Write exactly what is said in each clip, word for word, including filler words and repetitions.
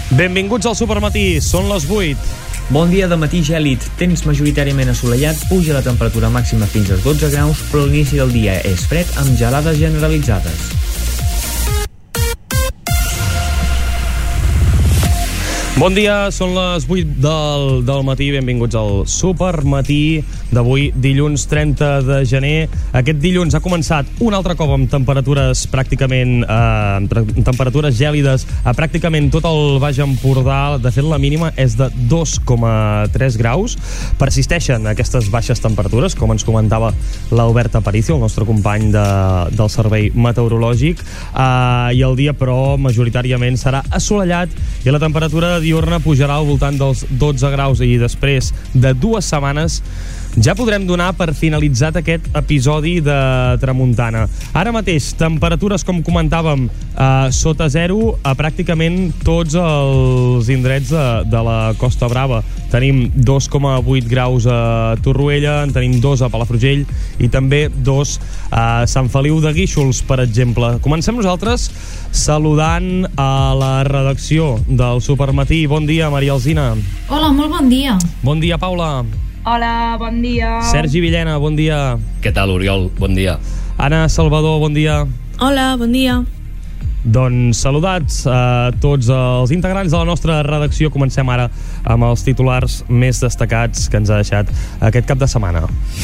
Benvinguts al Supermatí, són les vuit. Bon dia, de matí gèlid, temps majoritàriament assolellat, puja la temperatura màxima fins als dotze graus, però l'inici del dia és fred amb gelades generalitzades. Bon dia, són les vuit del, del matí, benvinguts al Supermatí d'avui, dilluns trenta de gener. Aquest dilluns ha començat un altre cop amb temperatures pràcticament eh, temperatures gèlides a pràcticament tot el Baix Empordà. De fet, la mínima és de dos coma tres graus. Persisteixen aquestes baixes temperatures, com ens comentava l'Albert Aparicio, el nostre company de, del servei meteorològic, eh, i el dia, però, majoritàriament serà assolellat i la temperatura diurna pujarà al voltant dels dotze graus, i després de dues setmanes ja podrem donar per finalitzat aquest episodi de tramuntana. Ara mateix, temperatures, com comentàvem, eh, sota zero a pràcticament tots els indrets de, de la Costa Brava. Tenim dos coma vuit graus a Torroella, en tenim dos a Palafrugell i també dos a Sant Feliu de Guíxols, per exemple. Comencem nosaltres saludant a la redacció del Supermatí. Bon dia, Maria Alsina. Hola, molt bon dia. Bon dia, Paula. Hola, bon dia. Sergi Villena, bon dia. Què tal, Oriol? Bon dia. Anna Salvador, bon dia. Hola, bon dia. Doncs saludats a tots els integrants de la nostra redacció. Comencem ara amb els titulars més destacats que ens ha deixat aquest cap de setmana.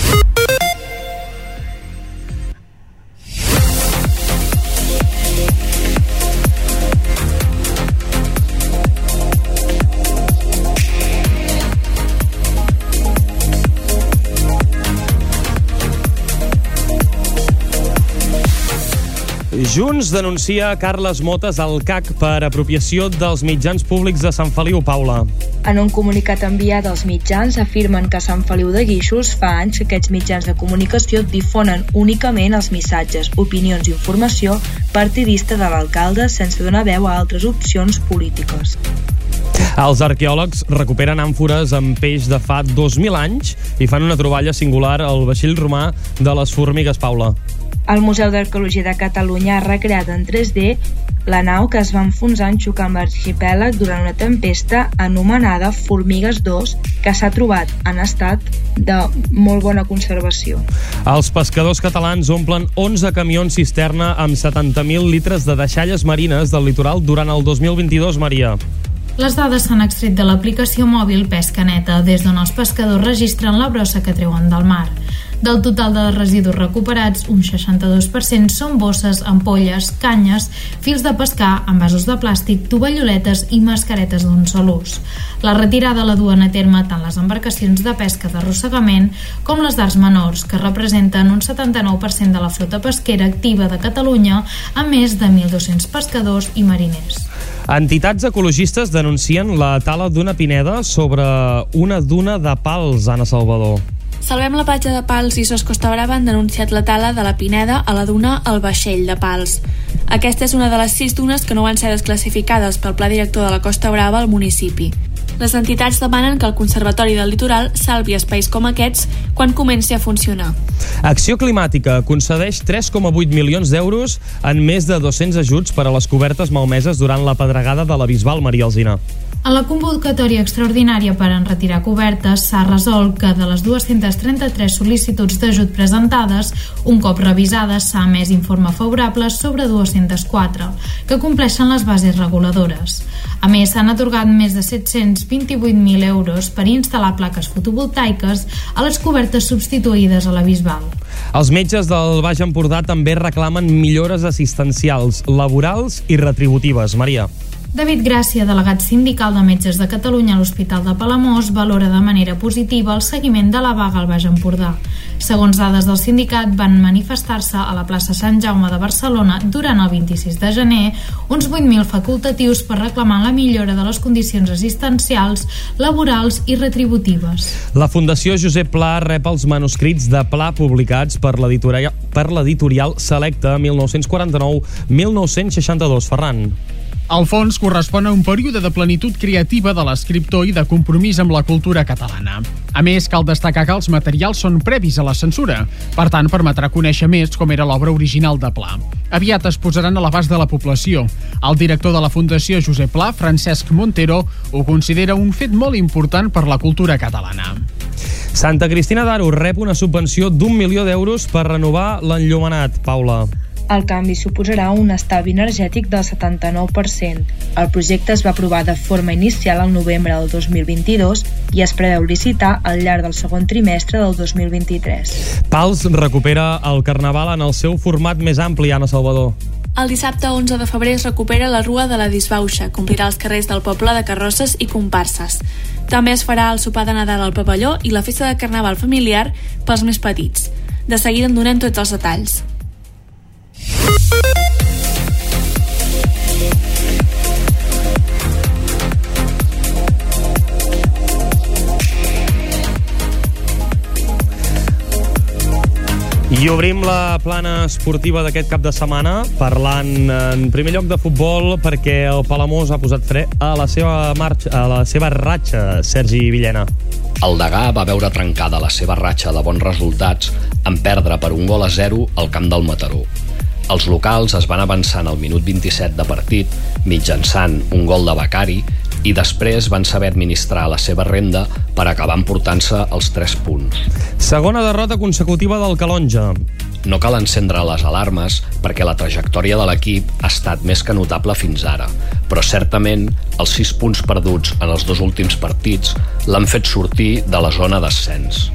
Junts denuncia Carles Motes al C A C per apropiació dels mitjans públics de Sant Feliu. Paula. En un comunicat enviat als mitjans afirmen que a Sant Feliu de Guíxols fa anys que aquests mitjans de comunicació difonen únicament els missatges, opinions i informació partidista de l'alcalde sense donar veu a altres opcions polítiques. Els arqueòlegs recuperen àmfores amb peix de fa dos mil anys i fan una troballa singular al vaixell romà de les Formigues. Paula. El Museu d'Arqueologia de Catalunya ha recreat en tres D la nau que es va enfonsar en xocar amb l'arxipèlag durant una tempesta anomenada Formigues dos, que s'ha trobat en estat de molt bona conservació. Els pescadors catalans omplen onze camions cisterna amb setanta mil litres de deixalles marines del litoral durant el dos mil vint-i-dos, Maria. Les dades s'han extret de l'aplicació mòbil Pesca Neta, des d'on els pescadors registren la brossa que treuen del mar. Del total de residus recuperats, un seixanta-dos per cent són bosses, ampolles, canyes, fils de pescar, envasos de plàstic, tovalloletes i mascaretes d'un sol ús. La retirada la duen a terme tant les embarcacions de pesca d'arrossegament com les d'arts menors, que representen un setanta-nou per cent de la flota pesquera activa de Catalunya, a més de mil dos-cents pescadors i mariners. Entitats ecologistes denuncien la tala d'una pineda sobre una duna de Pals, Anna Salvador. Salvem la platja de Pals i Sos Costa Brava han denunciat la tala de la pineda a la duna El Vaixell de Pals. Aquesta és una de les sis dunes que no van ser desclassificades pel Pla Director de la Costa Brava al municipi. Les entitats demanen que el Conservatori del Litoral salvi espais com aquests quan comenci a funcionar. Acció Climàtica concedeix tres coma vuit milions d'euros en més de dos-cents ajuts per a les cobertes malmeses durant la pedregada de la Bisbal, Maria Alsina. En la convocatòria extraordinària per enretirar cobertes s'ha resolt que de les dues-centes trenta-tres sol·licituds d'ajut presentades, un cop revisades s'ha emès informe favorable sobre dues-centes quatre, que compleixen les bases reguladores. A més, s'han atorgat més de set-cents vint-i-vuit mil euros per instal·lar plaques fotovoltaiques a les cobertes substituïdes a la Bisbal. Els metges del Baix Empordà també reclamen millores assistencials, laborals i retributives. Maria. David Gràcia, delegat sindical de Metges de Catalunya a l'Hospital de Palamós, valora de manera positiva el seguiment de la vaga al Baix Empordà. Segons dades del sindicat, van manifestar-se a la plaça Sant Jaume de Barcelona durant el vint-i-sis de gener uns vuit mil facultatius per reclamar la millora de les condicions assistencials, laborals i retributives. La Fundació Josep Pla rep els manuscrits de Pla publicats per l'editorial per l'editorial Selecta mil nou-cents quaranta-nou a mil nou-cents seixanta-dos. Ferran. El fons correspon a un període de plenitud creativa de l'escriptor i de compromís amb la cultura catalana. A més, cal destacar que els materials són previs a la censura, per tant permetrà conèixer més com era l'obra original de Pla. Aviat es posaran a l'abast de la població. El director de la Fundació Josep Pla, Francesc Montero, ho considera un fet molt important per la cultura catalana. Santa Cristina d'Aro rep una subvenció d'un milió d'euros per renovar l'enllumenat. Paula. El canvi suposarà un estalvi energètic del setanta-nou per cent. El projecte es va aprovar de forma inicial al novembre del dos mil vint-i-dos i es preveu licitar al llarg del segon trimestre del dos mil vint-i-tres. Pals recupera el Carnaval en el seu format més ampli, Anna Salvador. El dissabte onze de febrer es recupera la Rua de la Disbauxa, que omplirà els carrers del poble de carrosses i comparses. També es farà el sopar de Nadal al pavelló i la festa de Carnaval familiar pels més petits. De seguida en donem tots els detalls. I obrim la plana esportiva d'aquest cap de setmana parlant en primer lloc de futbol perquè el Palamós ha posat fre a la seva marxa, a la seva ratxa, Sergi Villena. El Degà va veure trencada la seva ratxa de bons resultats en perdre per un gol a zero al camp del Mataró. Els locals es van avançar al minut vint-i-set de partit mitjançant un gol de Becari i després van saber administrar la seva renda per acabar emportant-se els tres punts. Segona derrota consecutiva del Calonge. No cal encendre les alarmes perquè la trajectòria de l'equip ha estat més que notable fins ara, però certament els sis punts perduts en els dos últims partits l'han fet sortir de la zona d'ascens.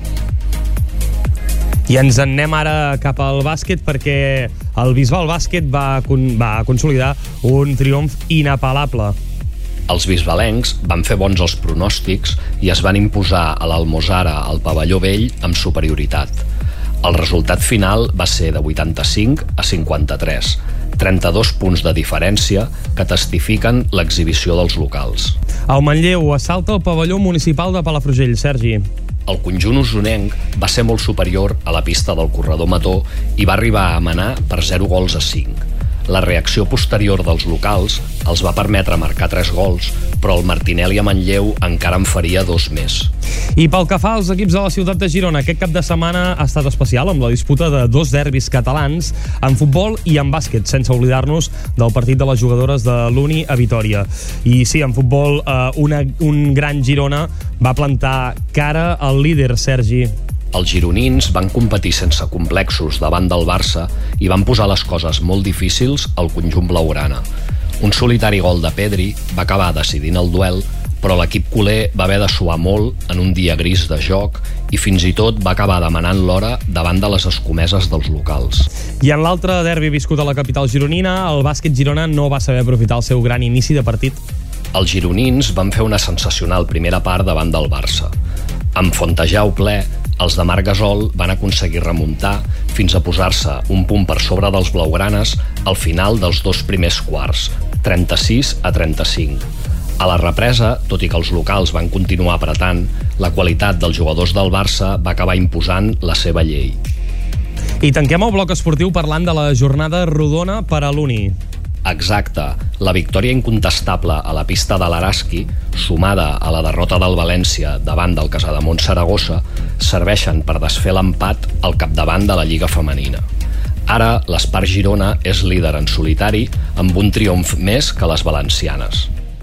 I ens en anem ara cap al bàsquet perquè el Bisbal Bàsquet va, con va consolidar un triomf inapel·lable. Els bisbalencs van fer bons els pronòstics i es van imposar a l'Almosara al pavelló vell amb superioritat. El resultat final va ser de vuitanta-cinc a cinquanta-tres, trenta-dos punts de diferència que testifiquen l'exhibició dels locals. El Manlleu assalta el pavelló municipal de Palafrugell, Sergi. El conjunt usonenc va ser molt superior a la pista del corredor Mató i va arribar a manar per zero gols a cinc. La reacció posterior dels locals els va permetre marcar tres gols, però el Martinelli a Manlleu encara en faria dos més. I pel que fa als equips de la ciutat de Girona, aquest cap de setmana ha estat especial amb la disputa de dos derbis catalans en futbol i en bàsquet, sense oblidar-nos del partit de les jugadores de l'Uni a Vitòria. I sí, en futbol eh, una, un gran Girona va plantar cara al líder, Sergi. Els gironins van competir sense complexos davant del Barça i van posar les coses molt difícils al conjunt blaugrana. Un solitari gol de Pedri va acabar decidint el duel, però l'equip culer va haver de suar molt en un dia gris de joc i fins i tot va acabar demanant l'hora davant de les escomeses dels locals. I en l'altre derbi viscut a la capital gironina, el bàsquet Girona no va saber aprofitar el seu gran inici de partit. Els gironins van fer una sensacional primera part davant del Barça. Amb Fontejau ple, els de Marc Gasol van aconseguir remuntar fins a posar-se un punt per sobre dels blaugranes al final dels dos primers quarts, trenta-sis a trenta-cinc. A la represa, tot i que els locals van continuar apretant, la qualitat dels jugadors del Barça va acabar imposant la seva llei. I tanquem el bloc esportiu parlant de la jornada rodona per a l'Uni. Exacte. La victòria incontestable a la pista de l'Araski, sumada a la derrota del València davant del Casademont Saragossa, serveixen per desfer l'empat al capdavant de la Lliga Femenina. Ara, l'Espar Girona és líder en solitari amb un triomf més que les valencianes.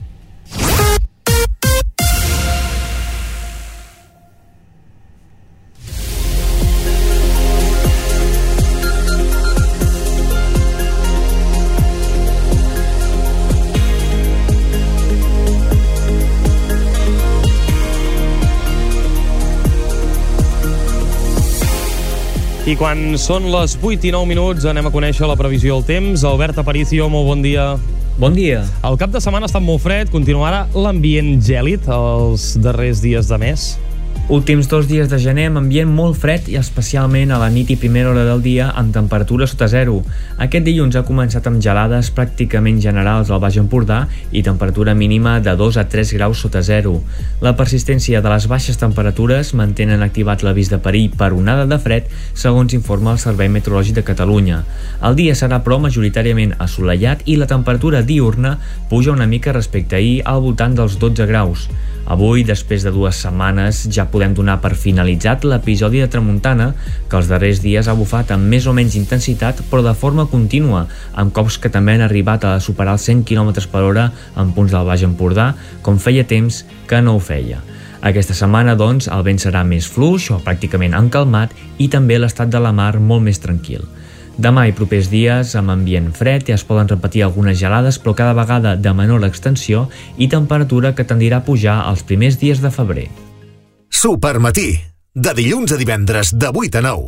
I quan són les vuit i nou minuts anem a conèixer la previsió del temps. Albert Aparicio, molt bon dia. Bon dia. El cap de setmana ha estat molt fred, continuarà l'ambient gèlid els darrers dies de mes? Últims dos dies de gener amb ambient molt fred i especialment a la nit i primera hora del dia amb temperatura sota zero. Aquest dilluns ha començat amb gelades pràcticament generals al Baix Empordà i temperatura mínima de dos a tres graus sota zero. La persistència de les baixes temperatures mantenen activat l'avís de perill per onada de fred, segons informa el Servei Meteorològic de Catalunya. El dia serà però majoritàriament assolellat i la temperatura diürna puja una mica respecte a ahir al voltant dels dotze graus. Avui, després de dues setmanes, ja podem donar per finalitzat l'episodi de tramuntana, que els darrers dies ha bufat amb més o menys intensitat, però de forma contínua, amb cops que també han arribat a superar els cent quilòmetres per hora en punts del Baix Empordà, com feia temps que no ho feia. Aquesta setmana, doncs, el vent serà més fluix o pràcticament encalmat i també l'estat de la mar molt més tranquil. Demà i propers dies, amb ambient fred, ja es poden repetir algunes gelades, però cada vegada de menor extensió i temperatura que tendirà a pujar els primers dies de febrer. Supermatí, de dilluns a divendres, de vuit a nou.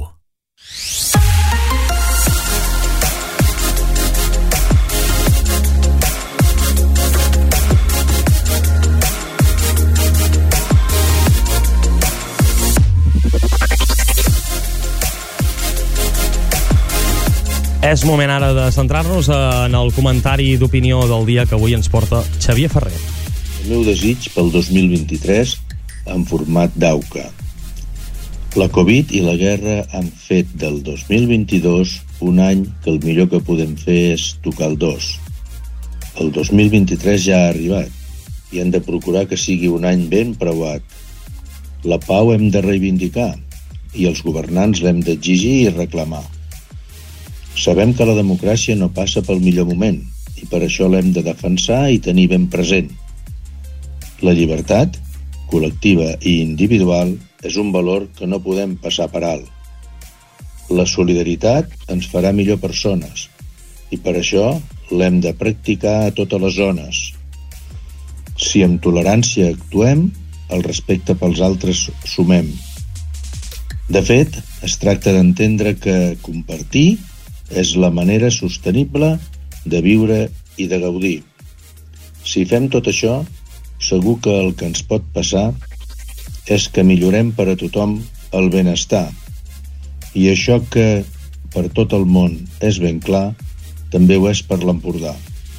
És moment ara de centrar-nos en el comentari d'opinió del dia que avui ens porta Xavier Ferrer. El meu desig pel dos mil vint-i-tres en format d'AUCA. La Covid i la guerra han fet del dos mil vint-i-dos un any que el millor que podem fer és tocar el dos. El dos mil vint-i-tres ja ha arribat i hem de procurar que sigui un any ben preuat. La pau hem de reivindicar i els governants l'hem d'exigir i reclamar. Sabem que la democràcia no passa pel millor moment i per això l'hem de defensar i tenir ben present. La llibertat, col·lectiva i individual, és un valor que no podem passar per alt. La solidaritat ens farà millor persones i per això l'hem de practicar a totes les zones. Si amb tolerància actuem, el respecte pels altres sumem. De fet, es tracta d'entendre que compartir és la manera sostenible de viure i de gaudir. Si fem tot això, segur que el que ens pot passar és que millorem per a tothom el benestar. I això que per tot el món és ben clar, també ho és per l'Empordà.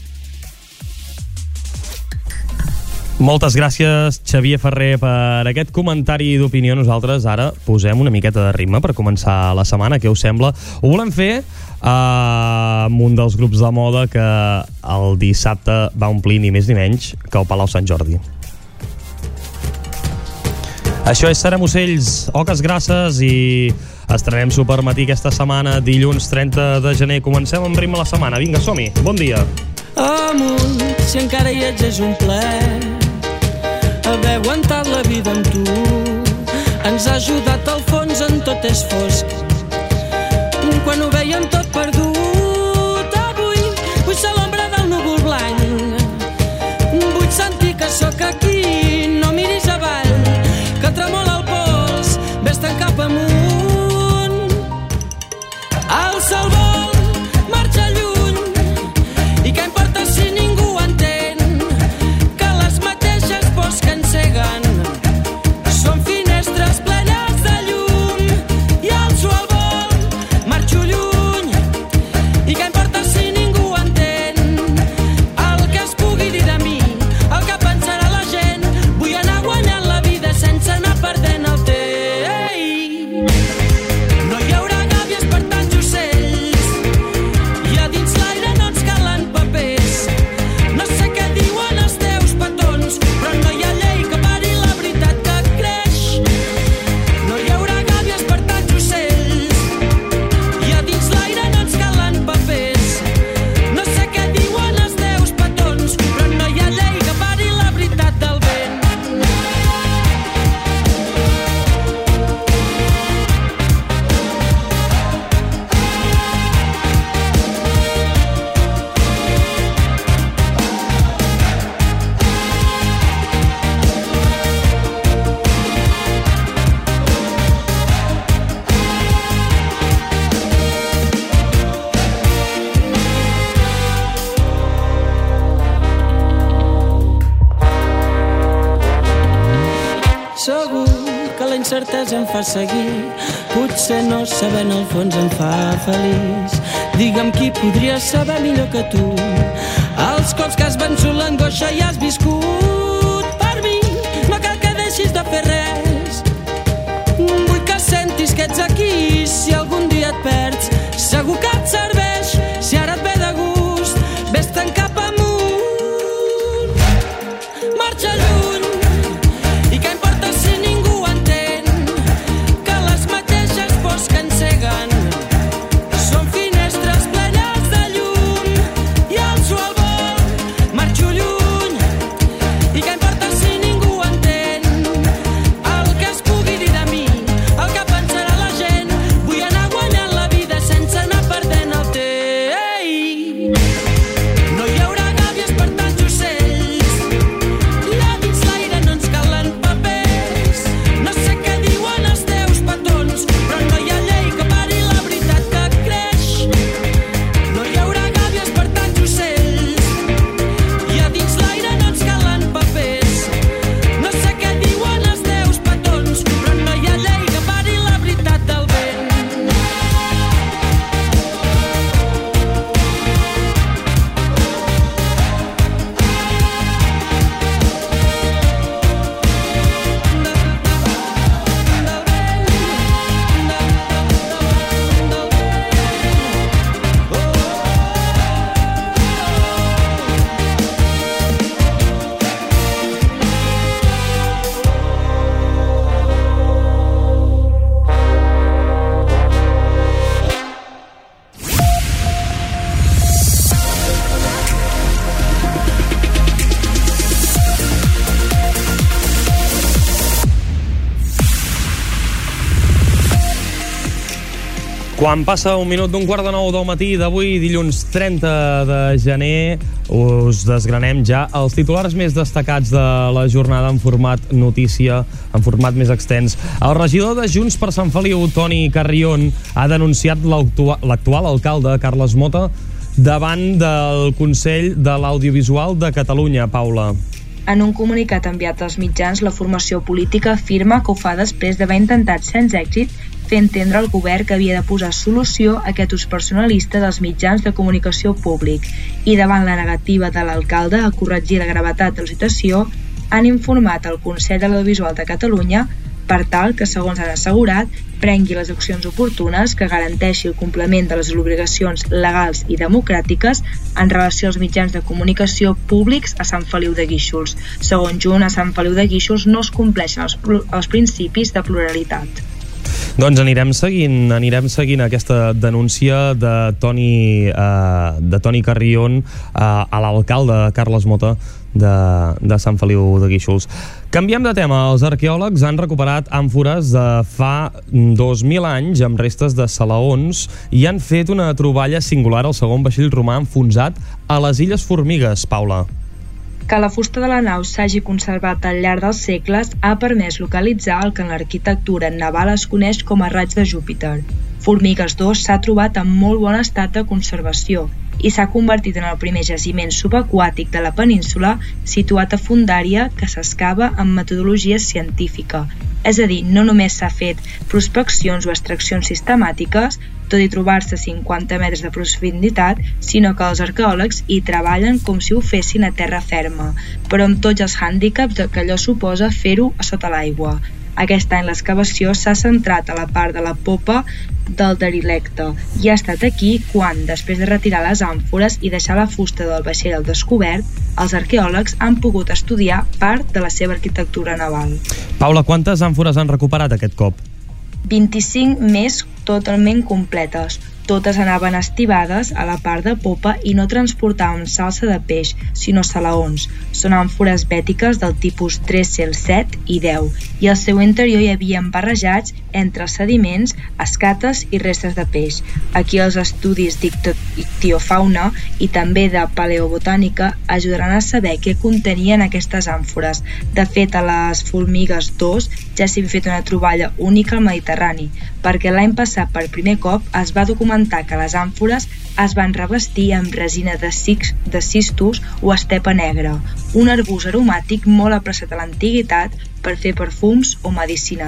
Moltes gràcies, Xavier Ferrer, per aquest comentari d'opinió. Nosaltres ara posem una miqueta de ritme per començar la setmana, què us sembla? Ho volem fer uh, amb un dels grups de moda que el dissabte va omplir ni més ni menys que el Palau Sant Jordi. Això és Serem Ocells, Oques Grasses, i estrenem Supermatí aquesta setmana, dilluns trenta de gener. Comencem amb ritme la setmana. Vinga, som-hi. Bon dia. Amunt, si encara hi ets és un plaer haver aguantat la vida amb tu. Ens ha ajudat al fons en tot és fosc, quan ho vèiem tot perdut. Avui vull ser l'ombra del núvol blanc, vull sentir que sóc aquí, no miris avall, que tremola el pols, vés-te'n cap amunt. Alça el vol, marxa lluny, i què importa si ningú entén que les mateixes pors que enceguen són finestres plenes de llum. I alço el vol, marxo lluny, i què importa si ningú entén el que es pugui dir de mi, el que pensarà la gent. incertesa em fa seguir, potser no saber en el fons em fa feliç. Digue'm qui podria saber millor que tu els cops que has vençut l'angoixa i has viscut per mi. No cal que deixis de fer res, vull que sentis que ets aquí. Si algun dia et perds, segur que et serveix. Si ara et ve de gust, vés-te'n cap amunt, marxa lluny. I què importa si ningú entén que les mateixes pors que enceguen són finestres plenes de llum. I alço el vol, marxo lluny. I què importa si ningú entén el que es pugui dir de mi, el que pensarà la gent. Vull anar guanyant la vida sense anar perdent el temps. No hi haurà gàbies per tants ocells, allà dins l'aire no ens calen papers. No sé què diuen els teus petons, però no hi ha llei que pari la veritat que creix. No hi haurà gàbies per tants ocells, allà dins l'aire no ens calen papers. No sé què diuen els teus petons, però no hi ha llei que pari la veritat del vent. Quan passa un minut d'un quart de nou del matí d'avui, dilluns trenta de gener, us desgranem ja els titulars més destacats de la jornada en format notícia, en format més extens. El regidor de Junts per Sant Feliu, Toni Carrion, ha denunciat l'actua- l'actual alcalde, Carles Mota, davant del Consell de l'Audiovisual de Catalunya. Paula. En un comunicat enviat als mitjans, la formació política afirma que ho fa després d'haver intentat sense èxit fer entendre al govern que havia de posar solució a aquest ús personalista dels mitjans de comunicació públic i davant la negativa de l'alcalde a corregir la gravetat de la situació han informat el Consell de l'Audiovisual de Catalunya per tal que, segons han assegurat, prengui les accions oportunes que garanteixi el compliment de les obligacions legals i democràtiques en relació als mitjans de comunicació públics a Sant Feliu de Guíxols. Segons Junt, a Sant Feliu de Guíxols no es compleixen els, els principis de pluralitat. Doncs anirem seguint, anirem seguint aquesta denúncia de Toni, eh, de Toni Carrion eh, a l'alcalde Carles Mota de, de Sant Feliu de Guíxols. Canviem de tema. Els arqueòlegs han recuperat àmfores de fa dos mil anys amb restes de salaons i han fet una troballa singular al segon vaixell romà enfonsat a les Illes Formigues, Paula. Que la fusta de la nau s'hagi conservat al llarg dels segles ha permès localitzar el que en l'arquitectura naval es coneix com a raig de Júpiter. Formigues dos s'ha trobat en molt bon estat de conservació i s'ha convertit en el primer jaciment subaquàtic de la península situat a fondària que s'excava amb metodologia científica. És a dir, no només s'ha fet prospeccions o extraccions sistemàtiques, tot i trobar-se cinquanta metres de profunditat, sinó que els arqueòlegs hi treballen com si ho fessin a terra ferma, però amb tots els hàndicaps que allò suposa fer-ho a sota l'aigua. Aquest any l'excavació s'ha centrat a la part de la popa del derilecte i ha estat aquí quan, després de retirar les àmfores i deixar la fusta del vaixell al descobert, els arqueòlegs han pogut estudiar part de la seva arquitectura naval. Paula, quantes àmfores han recuperat aquest cop? vint-i-cinc més totalment completes. Totes anaven estibades a la part de popa i no transportaven salsa de peix, sinó salaons. Són àmfores bètiques del tipus tres C L set i deu, i al seu interior hi havia barrejats entre els sediments, escates i restes de peix. Aquí els estudis d'ictiofauna i també de paleobotànica ajudaran a saber què contenien aquestes àmfores. De fet, a les Formigues dos ja s'hi ha fet una troballa única al Mediterrani, perquè l'any passat per primer cop es va documentar que les àmfores es van revestir amb resina de, six, de cistus o estepa negra, un arbust aromàtic molt apreciat a l'antiguitat per fer perfums o medicines.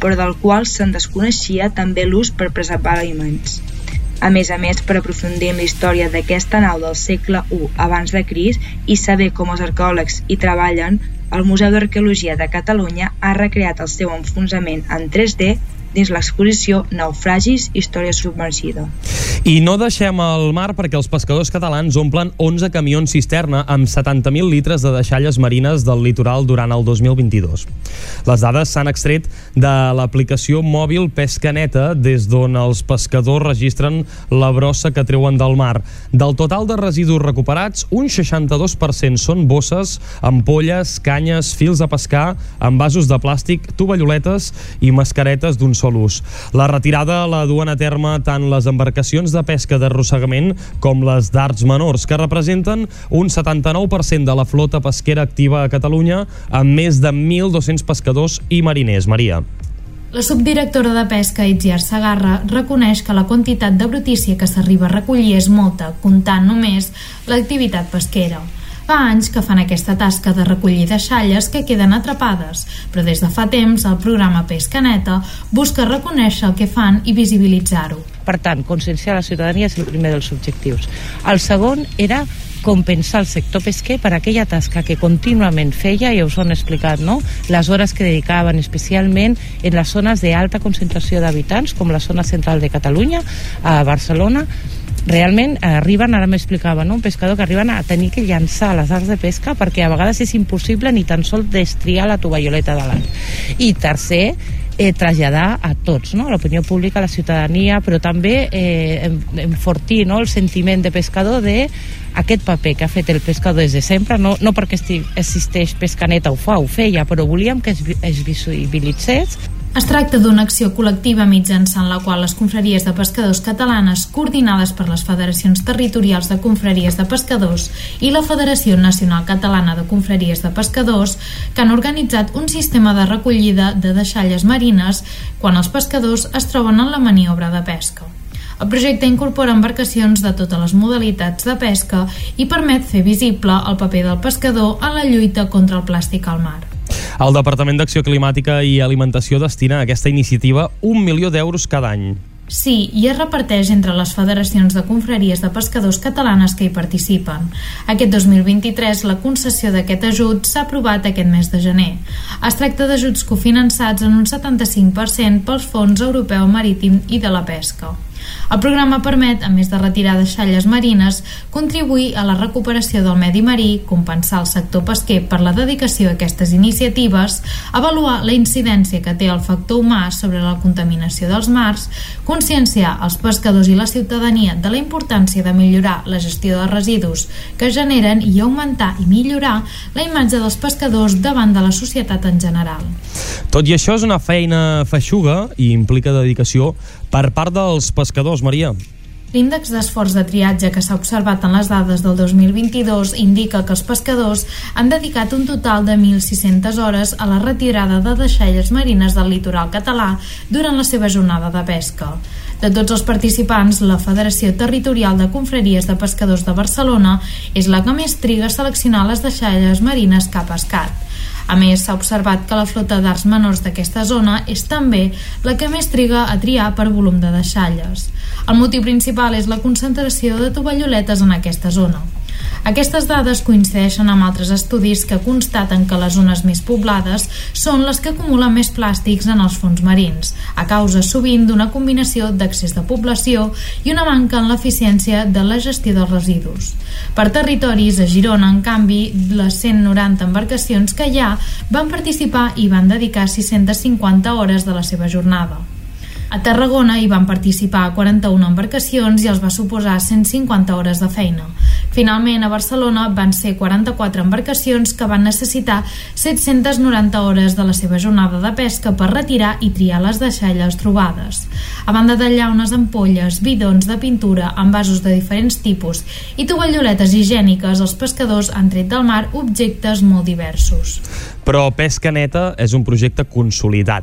però del qual se'n desconeixia també l'ús per preservar aliments. A més a més, per aprofundir en la història d'aquesta nau del segle u abans de Crist i saber com els arqueòlegs hi treballen, el Museu d'Arqueologia de Catalunya ha recreat el seu enfonsament en tres D dins l'exposició Naufragis, història submergida. I no deixem el mar perquè els pescadors catalans omplen onze camions cisterna amb setanta mil litres de deixalles marines del litoral durant el dos mil vint-i-dos. Les dades s'han extret de l'aplicació mòbil Pesca Neta, des d'on els pescadors registren la brossa que treuen del mar. Del total de residus recuperats, un seixanta-dos per cent són bosses, ampolles, canyes, fils de pescar, envasos de plàstic, tovalloletes i mascaretes d'un sol ús. La retirada la duen a terme tant les embarcacions de pesca d'arrossegament com les d'arts menors, que representen un setanta-nou per cent de la flota pesquera activa a Catalunya, amb més de mil dos-cents pescadors i mariners. Maria. La subdirectora de Pesca, Itziar Segarra, reconeix que la quantitat de brutícia que s'arriba a recollir és molta, comptant només l'activitat pesquera. Fa anys que fan aquesta tasca de recollir deixalles que queden atrapades, però des de fa temps el programa Pesca Neta busca reconèixer el que fan i visibilitzar-ho. Per tant, conscienciar la ciutadania és el primer dels objectius. El segon era compensar el sector pesquer per aquella tasca que contínuament feia, ja us ho han explicat, no? Les hores que dedicaven especialment en les zones d'alta concentració d'habitants, com la zona central de Catalunya, a Barcelona. Realment arriben, ara m'explicava, no? Un pescador que arriben a tenir que llançar les arts de pesca perquè a vegades és impossible ni tan sols destriar la tovalloleta de l'art. I tercer, eh, traslladar a tots, no? A l'opinió pública, a la ciutadania, però també eh, enfortir, no? El sentiment de pescador de aquest paper que ha fet el pescador des de sempre, no, no perquè existeix Pesca Neta ho fa, ho feia, però volíem que es, es visibilitzés. Es tracta d'una acció col·lectiva mitjançant la qual les confraries de pescadors catalanes, coordinades per les federacions territorials de confraries de pescadors i la Federació Nacional Catalana de Confraries de Pescadors, que han organitzat un sistema de recollida de deixalles marines quan els pescadors es troben en la maniobra de pesca. El projecte incorpora embarcacions de totes les modalitats de pesca i permet fer visible el paper del pescador en la lluita contra el plàstic al mar. El Departament d'Acció Climàtica i Alimentació destina a aquesta iniciativa un milió d'euros cada any. Sí, i es reparteix entre les federacions de confraries de pescadors catalanes que hi participen. Aquest dos mil vint-i-tres la concessió d'aquest ajut s'ha aprovat aquest mes de gener. Es tracta d'ajuts cofinançats en un setanta-cinc per cent pels Fons Europeu Marítim i de la Pesca. El programa permet, a més de retirar deixalles marines, contribuir a la recuperació del medi marí, compensar el sector pesquer per la dedicació a aquestes iniciatives, avaluar la incidència que té el factor humà sobre la contaminació dels mars, conscienciar els pescadors i la ciutadania de la importància de millorar la gestió de residus que generen i augmentar i millorar la imatge dels pescadors davant de la societat en general. Tot i això és una feina feixuga i implica dedicació per part dels pescadors, Maria. L'índex d'esforç de triatge que s'ha observat en les dades del dos mil vint-i-dos indica que els pescadors han dedicat un total de mil sis-centes hores a la retirada de deixalles marines del litoral català durant la seva jornada de pesca. De tots els participants, la Federació Territorial de Confraries de Pescadors de Barcelona és la que més triga a seleccionar les deixalles marines que ha pescat. A més, s'ha observat que la flota d'arts menors d'aquesta zona és també la que més triga a triar per volum de deixalles. El motiu principal és la concentració de tovalloletes en aquesta zona. Aquestes dades coincideixen amb altres estudis que constaten que les zones més poblades són les que acumulen més plàstics en els fons marins, a causa sovint d'una combinació d'excés de població i una manca en l'eficiència de la gestió dels residus. Per territoris, a Girona, en canvi, les cent noranta embarcacions que hi ha van participar i van dedicar sis-centes cinquanta hores de la seva jornada. A Tarragona hi van participar quaranta-una embarcacions i els va suposar cent cinquanta hores de feina. Finalment, a Barcelona van ser quaranta-quatre embarcacions que van necessitar set-centes noranta hores de la seva jornada de pesca per retirar i triar les deixalles trobades. A banda de llaunes, ampolles, bidons de pintura, envasos de diferents tipus i tovalloletes higièniques, els pescadors han tret del mar objectes molt diversos. Però Pesca Neta és un projecte consolidat.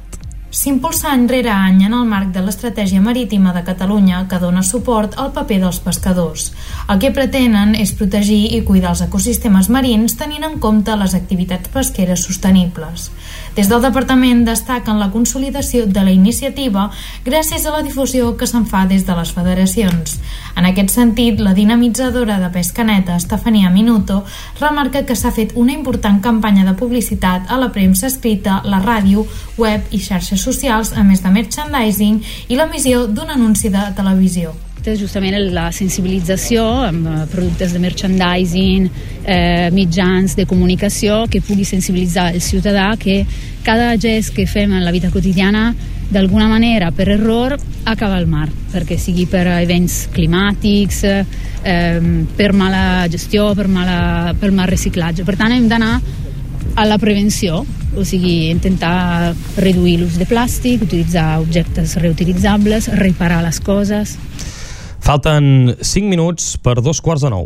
S'impulsa any rere any en el marc de l'Estratègia Marítima de Catalunya que dona suport al paper dels pescadors. El que pretenen és protegir i cuidar els ecosistemes marins tenint en compte les activitats pesqueres sostenibles. Des del Departament destaquen la consolidació de la iniciativa gràcies a la difusió que se'n fa des de les federacions. En aquest sentit, la dinamitzadora de pesca neta, Estefania Minuto, remarca que s'ha fet una important campanya de publicitat a la premsa escrita, la ràdio, web i xarxes socials, a més de merchandising i l'emissió d'un anunci de televisió. Justament la sensibilització amb productes de merchandising, eh, mitjans de comunicació que pugui sensibilitzar el ciutadà que cada gest que fem en la vida quotidiana d'alguna manera, per error, acaba al mar, perquè sigui per events climàtics, eh, per mala gestió, per, mala, per mal reciclatge. Per tant, hem d'anar a la prevenció, o sigui, intentar reduir l'ús de plàstic, utilitzar objectes reutilitzables, reparar les coses. Falten cinc minuts per dos quarts de nou.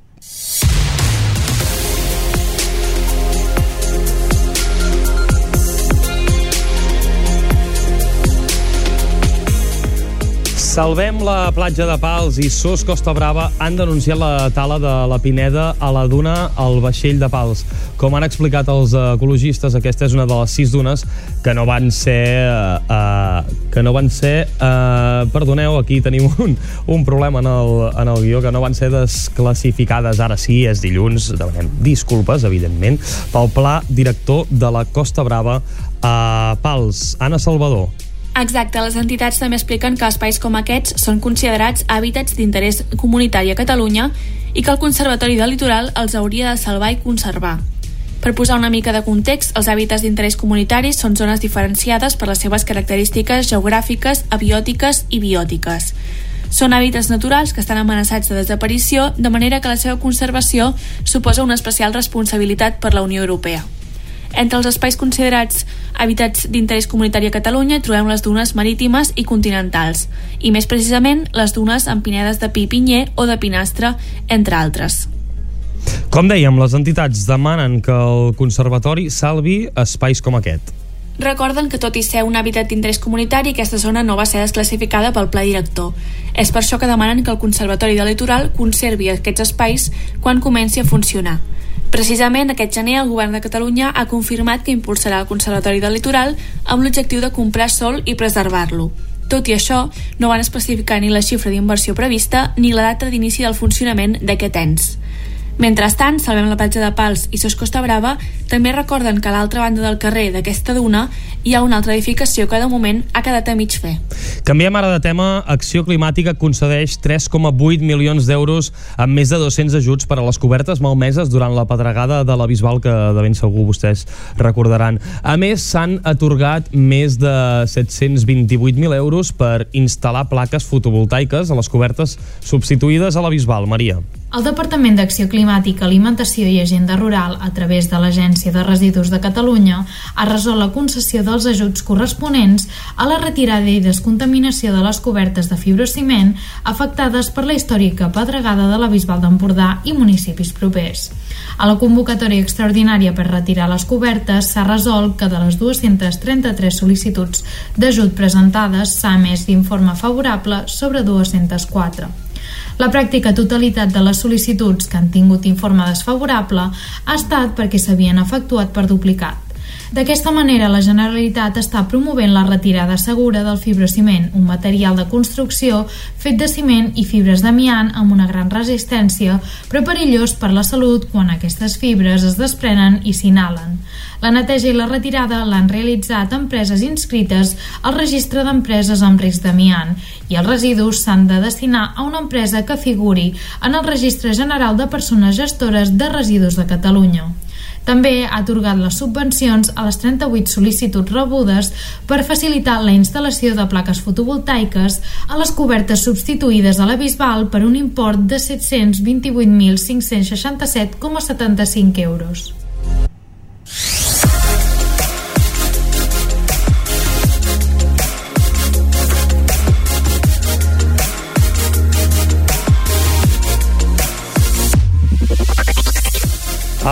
Salvem la platja de Pals i Sos Costa Brava han denunciat la tala de la pineda a la duna al Vaixell de Pals. Com han explicat els ecologistes, aquesta és una de les sis dunes que no van ser... Uh, que no van ser... Uh, perdoneu, aquí tenim un, un problema en el, en el guió, que no van ser desclassificades. Ara sí, és dilluns, demanem disculpes, evidentment, pel pla director de la Costa Brava a Pals. Anna Salvador. Exacte, les entitats també expliquen que espais com aquests són considerats hàbitats d'interès comunitari a Catalunya i que el Conservatori del Litoral els hauria de salvar i conservar. Per posar una mica de context, els hàbitats d'interès comunitari són zones diferenciades per les seves característiques geogràfiques, abiòtiques i biòtiques. Són hàbitats naturals que estan amenaçats de desaparició, de manera que la seva conservació suposa una especial responsabilitat per la Unió Europea. Entre els espais considerats hàbitats d'interès comunitari a Catalunya trobem les dunes marítimes i continentals, i més precisament les dunes amb pinedes de pi i pinyer o de pinastre, entre altres. Com dèiem, les entitats demanen que el Conservatori salvi espais com aquest. Recorden que tot i ser un hàbitat d'interès comunitari, aquesta zona no va ser desclassificada pel pla director. És per això que demanen que el Conservatori del Litoral conservi aquests espais quan comenci a funcionar. Precisament aquest gener el Govern de Catalunya ha confirmat que impulsarà el Conservatori del Litoral amb l'objectiu de comprar sòl i preservar-lo. Tot i això, no van especificar ni la xifra d'inversió prevista ni la data d'inici del funcionament d'aquest ens. Mentrestant, Salvem la platja de Pals i Sos Costa Brava també recorden que a l'altra banda del carrer d'aquesta duna hi ha una altra edificació que de moment ha quedat a mig fer. Canviem ara de tema. Acció Climàtica concedeix tres coma vuit milions d'euros amb més de dos-cents ajuts per a les cobertes malmeses durant la pedregada de la Bisbal, que de ben segur vostès recordaran. A més, s'han atorgat més de set-cents vint-i-vuit mil euros per instal·lar plaques fotovoltaiques a les cobertes substituïdes a la Bisbal. Maria. El Departament d'Acció Climàtica, Alimentació i Agenda Rural, a través de l'Agència de Residus de Catalunya, ha resolt la concessió dels ajuts corresponents a la retirada i descontaminació de les cobertes de fibrociment afectades per la històrica pedregada de la Bisbal d'Empordà i municipis propers. A la convocatòria extraordinària per retirar les cobertes s'ha resolt que de les dues-centes trenta-tres sol·licituds d'ajut presentades s'ha emès d'informe favorable sobre dues-centes quatre. La pràctica totalitat de les sol·licituds que han tingut informe desfavorable ha estat perquè s'havien efectuat per duplicat. D'aquesta manera, la Generalitat està promovent la retirada segura del fibrociment, un material de construcció fet de ciment i fibres d'amiant amb una gran resistència, però perillós per la salut quan aquestes fibres es desprenen i s'inhalen. La neteja i la retirada l'han realitzat empreses inscrites al registre d'empreses amb risc d'amiant i els residus s'han de destinar a una empresa que figuri en el Registre General de Persones Gestores de Residus de Catalunya. També ha atorgat les subvencions a les trenta-vuit sol·licituds rebudes per facilitar la instal·lació de plaques fotovoltaiques a les cobertes substituïdes a la Bisbal per un import de set-cents vint-i-vuit mil cinc-cents seixanta-set coma setanta-cinc euros.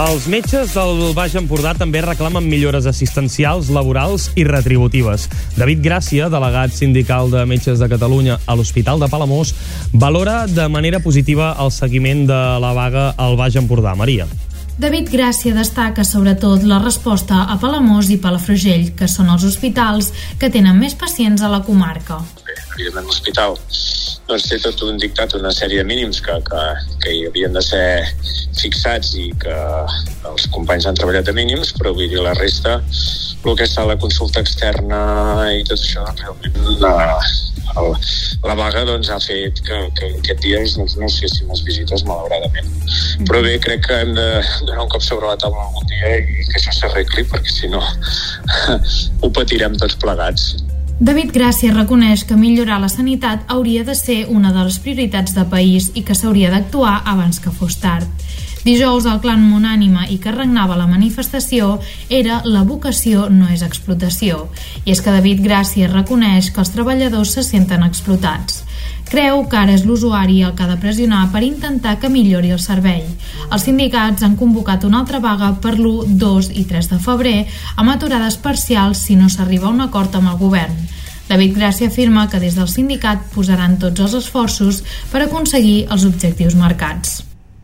Els metges del Baix Empordà també reclamen millores assistencials, laborals i retributives. David Gràcia, delegat sindical de Metges de Catalunya a l'Hospital de Palamós, valora de manera positiva el seguiment de la vaga al Baix Empordà. Maria. David Gràcia destaca sobretot la resposta a Palamós i Palafrugell, que són els hospitals que tenen més pacients a la comarca. Bé, evidentment l'hospital doncs, té tot un dictat, una sèrie de mínims que, que, que hi havien de ser fixats i que els companys han treballat a mínims, però vull dir la resta, el que està la consulta externa i tot això, realment la, la, la vaga doncs, ha fet que, que aquest dia doncs, no es fessin les visites, malauradament. Però bé, crec que hem de donar un cop sobre la taula algun dia i que això s'arregli, perquè si no ho patirem tots plegats. David Gràcia reconeix que millorar la sanitat hauria de ser una de les prioritats de país i que s'hauria d'actuar abans que fos tard. Dijous, el clam unànime i que regnava la manifestació era la vocació no és explotació. I és que David Gràcia reconeix que els treballadors se senten explotats. Creu que ara és l'usuari el que ha de pressionar per intentar que millori el servei. Els sindicats han convocat una altra vaga per l'u, dos i tres de febrer amb aturades parcials si no s'arriba a un acord amb el govern. David Gràcia afirma que des del sindicat posaran tots els esforços per aconseguir els objectius marcats.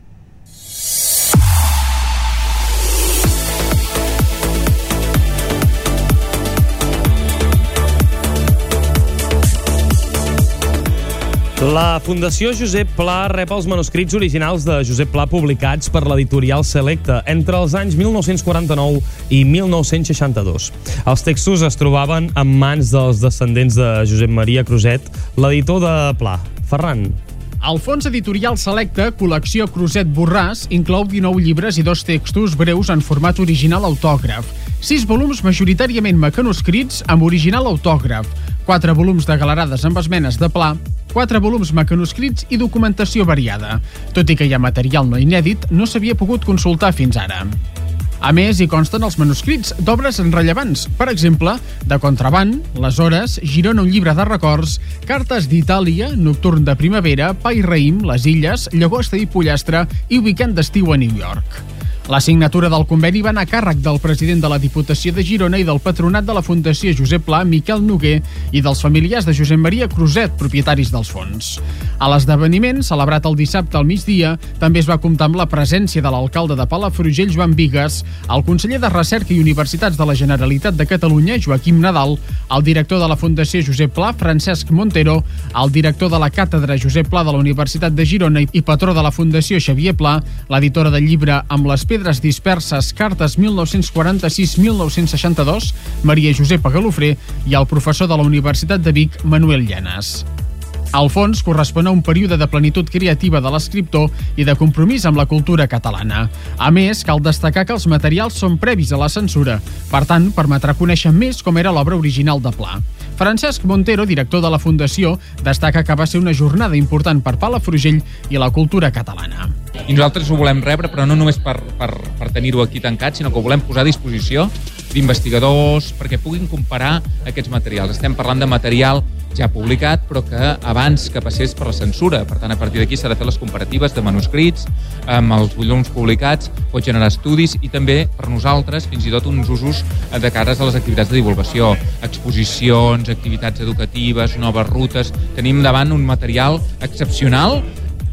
La Fundació Josep Pla rep els manuscrits originals de Josep Pla publicats per l'editorial Selecta entre els anys mil nou-cents quaranta-nou i mil nou-cents seixanta-dos. Els textos es trobaven en mans dels descendents de Josep Maria Cruzet, l'editor de Pla. Ferran. El fons editorial Selecta, col·lecció Cruzet Borràs, inclou dinou llibres i dos textos breus en format original autògraf, sis volums majoritàriament mecanoscrits amb original autògraf, quatre volums de galerades amb esmenes de Pla, quatre volums mecanoscrits i documentació variada. Tot i que hi ha material no inèdit, no s'havia pogut consultar fins ara. A més, hi consten els manuscrits d'obres rellevants. Per exemple, de Contraband, Les Hores, Girona, un llibre de records, Cartes d'Itàlia, Nocturn de primavera, Pa i raïm, Les Illes, Llagosta i Pollastre i Weekend d'estiu a New York. La signatura del conveni va anar a càrrec del president de la Diputació de Girona i del patronat de la Fundació Josep Pla, Miquel Noguer, i dels familiars de Josep Maria Cruzet, propietaris dels fons. A l'esdeveniment, celebrat el dissabte al migdia, també es va comptar amb la presència de l'alcalde de Palafrugell, Joan Bigues, el conseller de Recerca i Universitats de la Generalitat de Catalunya, Joaquim Nadal, el director de la Fundació Josep Pla, Francesc Montero, el director de la Càtedra Josep Pla de la Universitat de Girona i patró de la Fundació Xavier Pla, l'editora del llibre Amb les pedres disperses, cartes mil nou-cents quaranta-sis a mil nou-cents seixanta-dos, Maria Josepa Galofré, i el professor de la Universitat de Vic, Manuel Llanas. El fons correspon a un període de plenitud creativa de l'escriptor i de compromís amb la cultura catalana. A més, cal destacar que els materials són previs a la censura, per tant, permetrà conèixer més com era l'obra original de Pla. Francesc Montero, director de la Fundació, destaca que va ser una jornada important per Palafrugell i la cultura catalana. I nosaltres ho volem rebre, però no només per, per, per tenir-ho aquí tancat, sinó que ho volem posar a disposició d'investigadors perquè puguin comparar aquests materials. Estem parlant de material ja publicat, però que abans que passés per la censura. Per tant, a partir d'aquí s'ha de fer les comparatives de manuscrits amb els volums publicats, pot generar estudis i també, per nosaltres, fins i tot uns usos de cares a les activitats de divulgació, exposicions, activitats educatives, noves rutes. Tenim davant un material excepcional.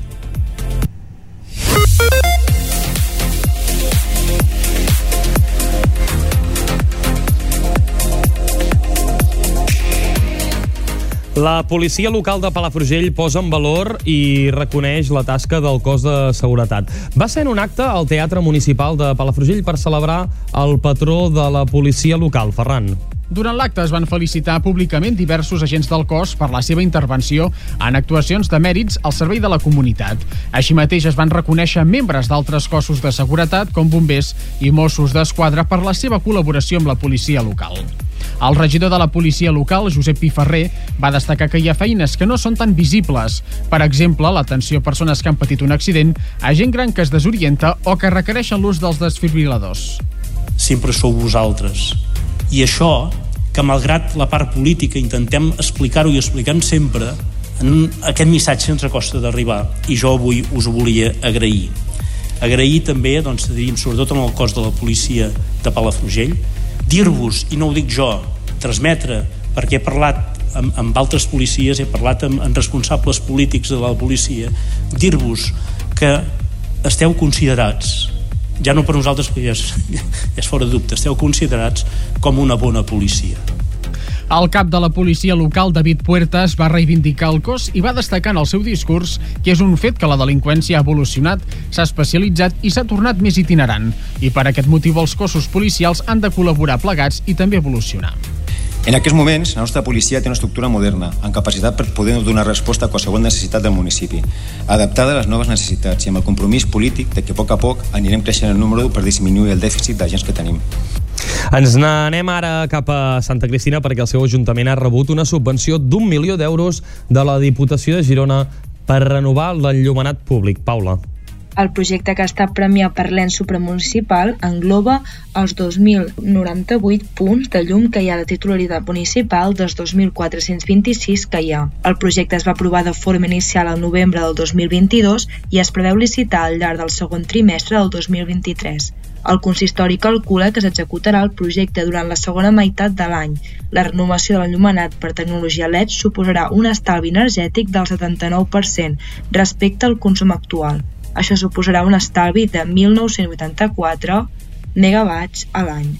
La policia local de Palafrugell posa en valor i reconeix la tasca del cos de seguretat. Va ser en un acte al Teatre Municipal de Palafrugell per celebrar el patró de la policia local, Ferran. Durant l'acte es van felicitar públicament diversos agents del cos per la seva intervenció en actuacions de mèrits al servei de la comunitat. Així mateix es van reconèixer membres d'altres cossos de seguretat com bombers i Mossos d'Esquadra per la seva col·laboració amb la policia local. El regidor de la policia local, Josep Piferrer, va destacar que hi ha feines que no són tan visibles. Per exemple, l'atenció a persones que han patit un accident, a gent gran que es desorienta o que requereixen l'ús dels desfibriladors. Sempre sou vosaltres. I això, que malgrat la part política intentem explicar-ho i expliquem sempre, en aquest missatge ens costa d'arribar i jo avui us ho volia agrair. Agrair també, doncs, diríem, sobretot amb el cos de la policia de Palafrugell, dir-vos, i no ho dic jo, transmetre, perquè he parlat amb, amb altres policies, he parlat amb, amb responsables polítics de la policia, dir-vos que esteu considerats, ja no per nosaltres, que ja és, ja és fora de dubte, esteu considerats com una bona policia. El cap de la policia local, David Puertas, va reivindicar el cos i va destacar en el seu discurs que és un fet que la delinqüència ha evolucionat, s'ha especialitzat i s'ha tornat més itinerant. I per aquest motiu els cossos policials han de col·laborar plegats i també evolucionar. En aquests moments, la nostra policia té una estructura moderna, amb capacitat per poder donar resposta a qualsevol necessitat del municipi, adaptada a les noves necessitats i amb el compromís polític de que a poc a poc anirem creixent el número per disminuir el dèficit d'agents que tenim. Ens n'anem ara cap a Santa Cristina perquè el seu ajuntament ha rebut una subvenció d'un milió d'euros de la Diputació de Girona per renovar l'enllumenat públic. Paula. El projecte, que està premiat per l'ens supramunicipal, engloba els dos mil noranta-vuit punts de llum que hi ha de titularitat municipal dels dos mil quatre-cents vint-i-sis que hi ha. El projecte es va aprovar de forma inicial al novembre del dos mil vint-i-dos i es preveu licitar al llarg del segon trimestre del dos mil vint-i-tres. El consistori calcula que s'executarà el projecte durant la segona meitat de l'any. La renovació de l'enllumenat per tecnologia L E D suposarà un estalvi energètic del setanta-nou per cent respecte al consum actual. Això suposarà un estalvi de mil nou-cents vuitanta-quatre megawatts a l'any.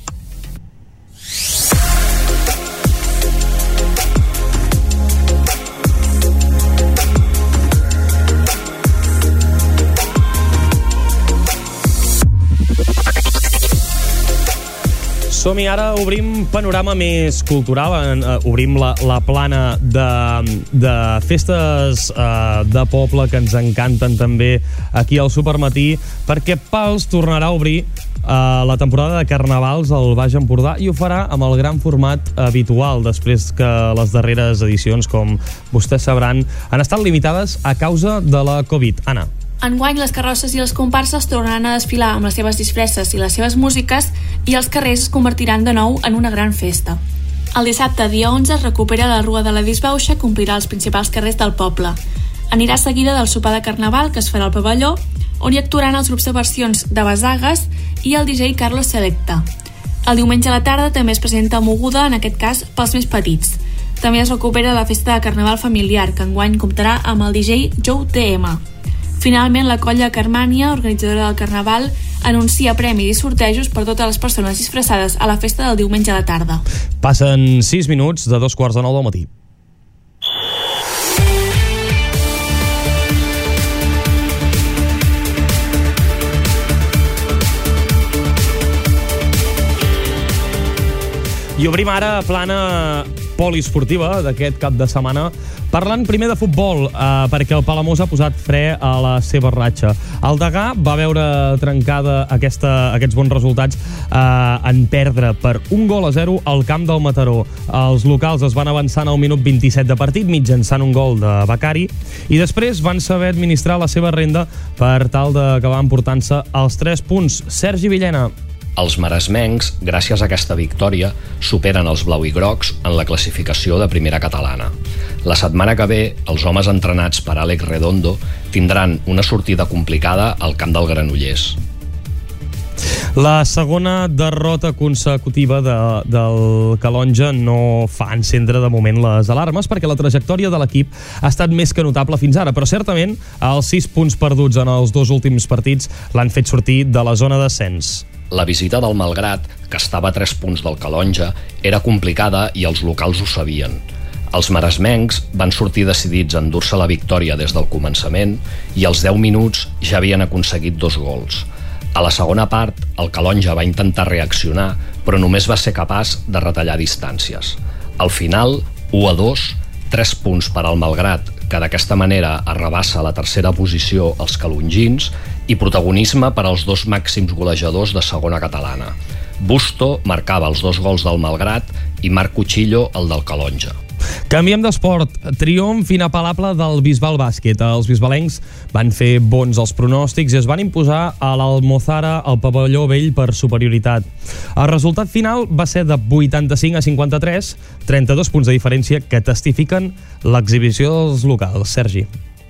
Som-hi, ara obrim panorama més cultural, uh, obrim la, la plana de, de festes uh, de poble que ens encanten també aquí al Supermatí, perquè Pals tornarà a obrir uh, la temporada de carnavals al Baix Empordà i ho farà amb el gran format habitual, després que les darreres edicions, com vostès sabran, han estat limitades a causa de la Covid. Anna. Enguany, les carrosses i les comparses tornaran a desfilar amb les seves disfresses i les seves músiques i els carrers es convertiran de nou en una gran festa. El dissabte, dia onze, es recupera la Rua de la Disbauxa que omplirà els principals carrers del poble. Anirà seguida del sopar de carnaval que es farà al pavelló, on hi actuaran els grups de versions de Basagues i el D J Carlos Selecta. El diumenge a la tarda també es presenta moguda, en aquest cas pels més petits. També es recupera la festa de carnaval familiar, que enguany comptarà amb el D J Joe T M. Finalment, la colla Carmània, organitzadora del Carnaval, anuncia premis i sortejos per totes les persones disfressades a la festa del diumenge a la tarda. Passen sis minuts de dos quarts de nou del matí. I obrim ara plana poliesportiva d'aquest cap de setmana, parlant primer de futbol, eh, perquè el Palamós ha posat fre a la seva ratxa. El Degà va veure trencada aquesta, aquests bons resultats eh, en perdre per un gol a zero al camp del Mataró. Els locals es van avançant al minut vint-i-set de partit mitjançant un gol de Becari i després van saber administrar la seva renda per tal d'acabar emportant-se els tres punts. Sergi Villena. Els maresmencs, gràcies a aquesta victòria, superen els blauigrocs en la classificació de primera catalana. La setmana que ve, els homes entrenats per Àlex Redondo tindran una sortida complicada al camp del Granollers. La segona derrota consecutiva de, del Calonge no fa encendre de moment les alarmes perquè la trajectòria de l'equip ha estat més que notable fins ara, però certament els sis punts perduts en els dos últims partits l'han fet sortir de la zona d'ascens. La visita del Malgrat, que estava a tres punts del Calonge, era complicada i els locals ho sabien. Els maresmencs van sortir decidits a endur-se la victòria des del començament i als deu minuts ja havien aconseguit dos gols. A la segona part, el Calonge va intentar reaccionar, però només va ser capaç de retallar distàncies. Al final, u a dos, tres punts per al Malgrat, que d'aquesta manera arrabassa a la tercera posició els calongins, i protagonisme per als dos màxims golejadors de segona catalana. Busto marcava els dos gols del Malgrat i Marc Cuchillo el del Calonge. Canviem d'esport. Triomf inapel·lable del Bisbal Bàsquet. Els bisbalencs van fer bons els pronòstics i es van imposar a l'Almozara al pavelló vell per superioritat. El resultat final va ser de vuitanta-cinc a cinquanta-tres, trenta-dos punts de diferència que testifiquen l'exhibició dels locals. Sergi.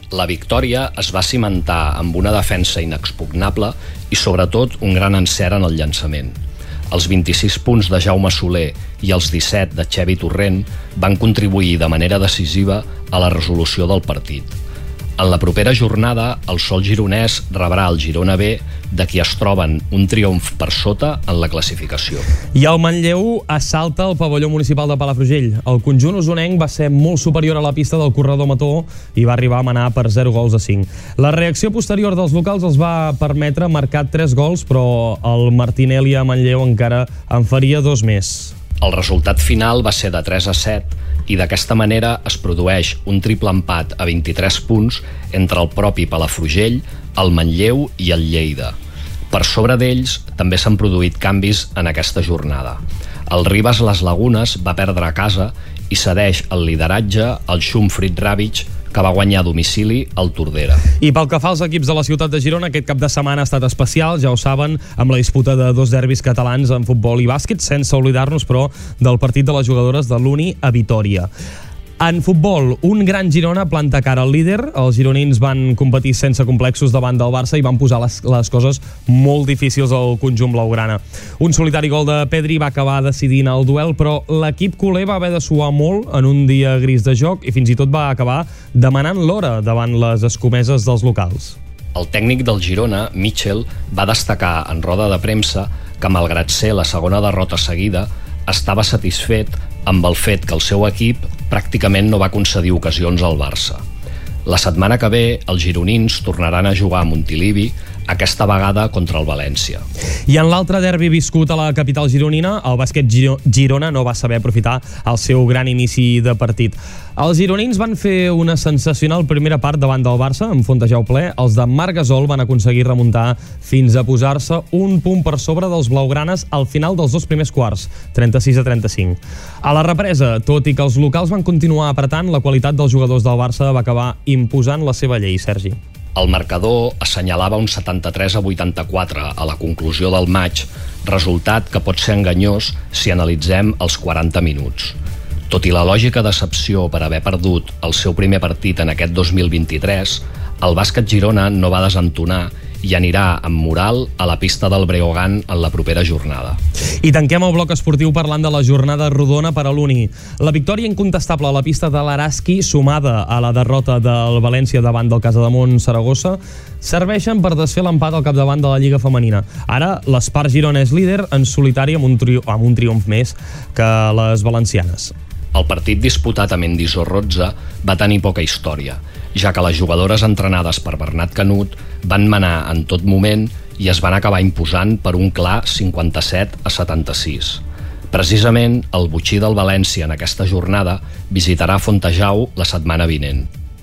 La victòria es va cimentar amb una defensa inexpugnable i sobretot un gran encert en el llançament. Els vint-i-sis punts de Jaume Soler i els disset de Xevi Torrent van contribuir de manera decisiva a la resolució del partit. En la propera jornada, el sol gironès rebrà el Girona B, de qui es troben un triomf per sota en la classificació. I el Manlleu assalta el pavelló municipal de Palafrugell. El conjunt usonenc va ser molt superior a la pista del corredor Mató i va arribar a manar per zero gols a cinc. La reacció posterior dels locals els va permetre marcar tres gols, però el Martinelli a Manlleu encara en faria dos més. El resultat final va ser de tres a set i d'aquesta manera es produeix un triple empat a vint-i-tres punts entre el propi Palafrugell, el Manlleu i el Lleida. Per sobre d'ells també s'han produït canvis en aquesta jornada. El Ribes Les Lagunes va perdre a casa i cedeix el lideratge al Xumfrit Ràbic, que va guanyar a domicili al Tordera. I pel que fa als equips de la ciutat de Girona, aquest cap de setmana ha estat especial, ja ho saben, amb la disputa de dos derbis catalans en futbol i bàsquet, sense oblidar-nos, però, del partit de les jugadores de l'Uni a Vitòria. En futbol, un gran Girona planta cara al líder. Els gironins van competir sense complexos davant del Barça i van posar les, les coses molt difícils al conjunt blaugrana. Un solitari gol de Pedri va acabar decidint el duel, però l'equip culer va haver de suar molt en un dia gris de joc i fins i tot va acabar demanant l'hora davant les escomeses dels locals. El tècnic del Girona, Mitchell, va destacar en roda de premsa que, malgrat ser la segona derrota seguida, estava satisfet amb el fet que el seu equip pràcticament no va concedir ocasions al Barça. La setmana que ve, els gironins tornaran a jugar a Montilivi, aquesta vegada contra el València. I en l'altre derbi viscut a la capital gironina, el bàsquet Girona no va saber aprofitar el seu gran inici de partit. Els gironins van fer una sensacional primera part davant del Barça, amb Fontejau ple. Els de Marc Gasol van aconseguir remuntar fins a posar-se un punt per sobre dels blaugranes al final dels dos primers quarts, trenta-sis a trenta-cinc. A la represa, tot i que els locals van continuar apretant, la qualitat dels jugadors del Barça va acabar imposant la seva llei, Sergi. El marcador assenyalava un setanta-tres a vuitanta-quatre a la conclusió del maig, resultat que pot ser enganyós si analitzem els quaranta minuts. Tot i la lògica decepció per haver perdut el seu primer partit en aquest dos mil vint-i-tres, el bàsquet Girona no va desentonar i anirà amb moral a la pista del Breogán en la propera jornada. I tanquem el bloc esportiu parlant de la jornada rodona per a l'Uni. La victòria incontestable a la pista de l'Araski, sumada a la derrota del València davant del Casademont Saragossa, serveixen per desfer l'empat al capdavant de la Lliga Femenina. Ara, l'Espar Girona és líder en solitari amb un, tri amb un triomf més que les valencianes. El partit disputat a Mendizorroza va tenir poca història, ja que les jugadores entrenades per Bernat Canut van manar en tot moment i es van acabar imposant per un clar cinquanta-set a setanta-sis. Precisament, el botxí del València en aquesta jornada visitarà Fontejau la setmana vinent.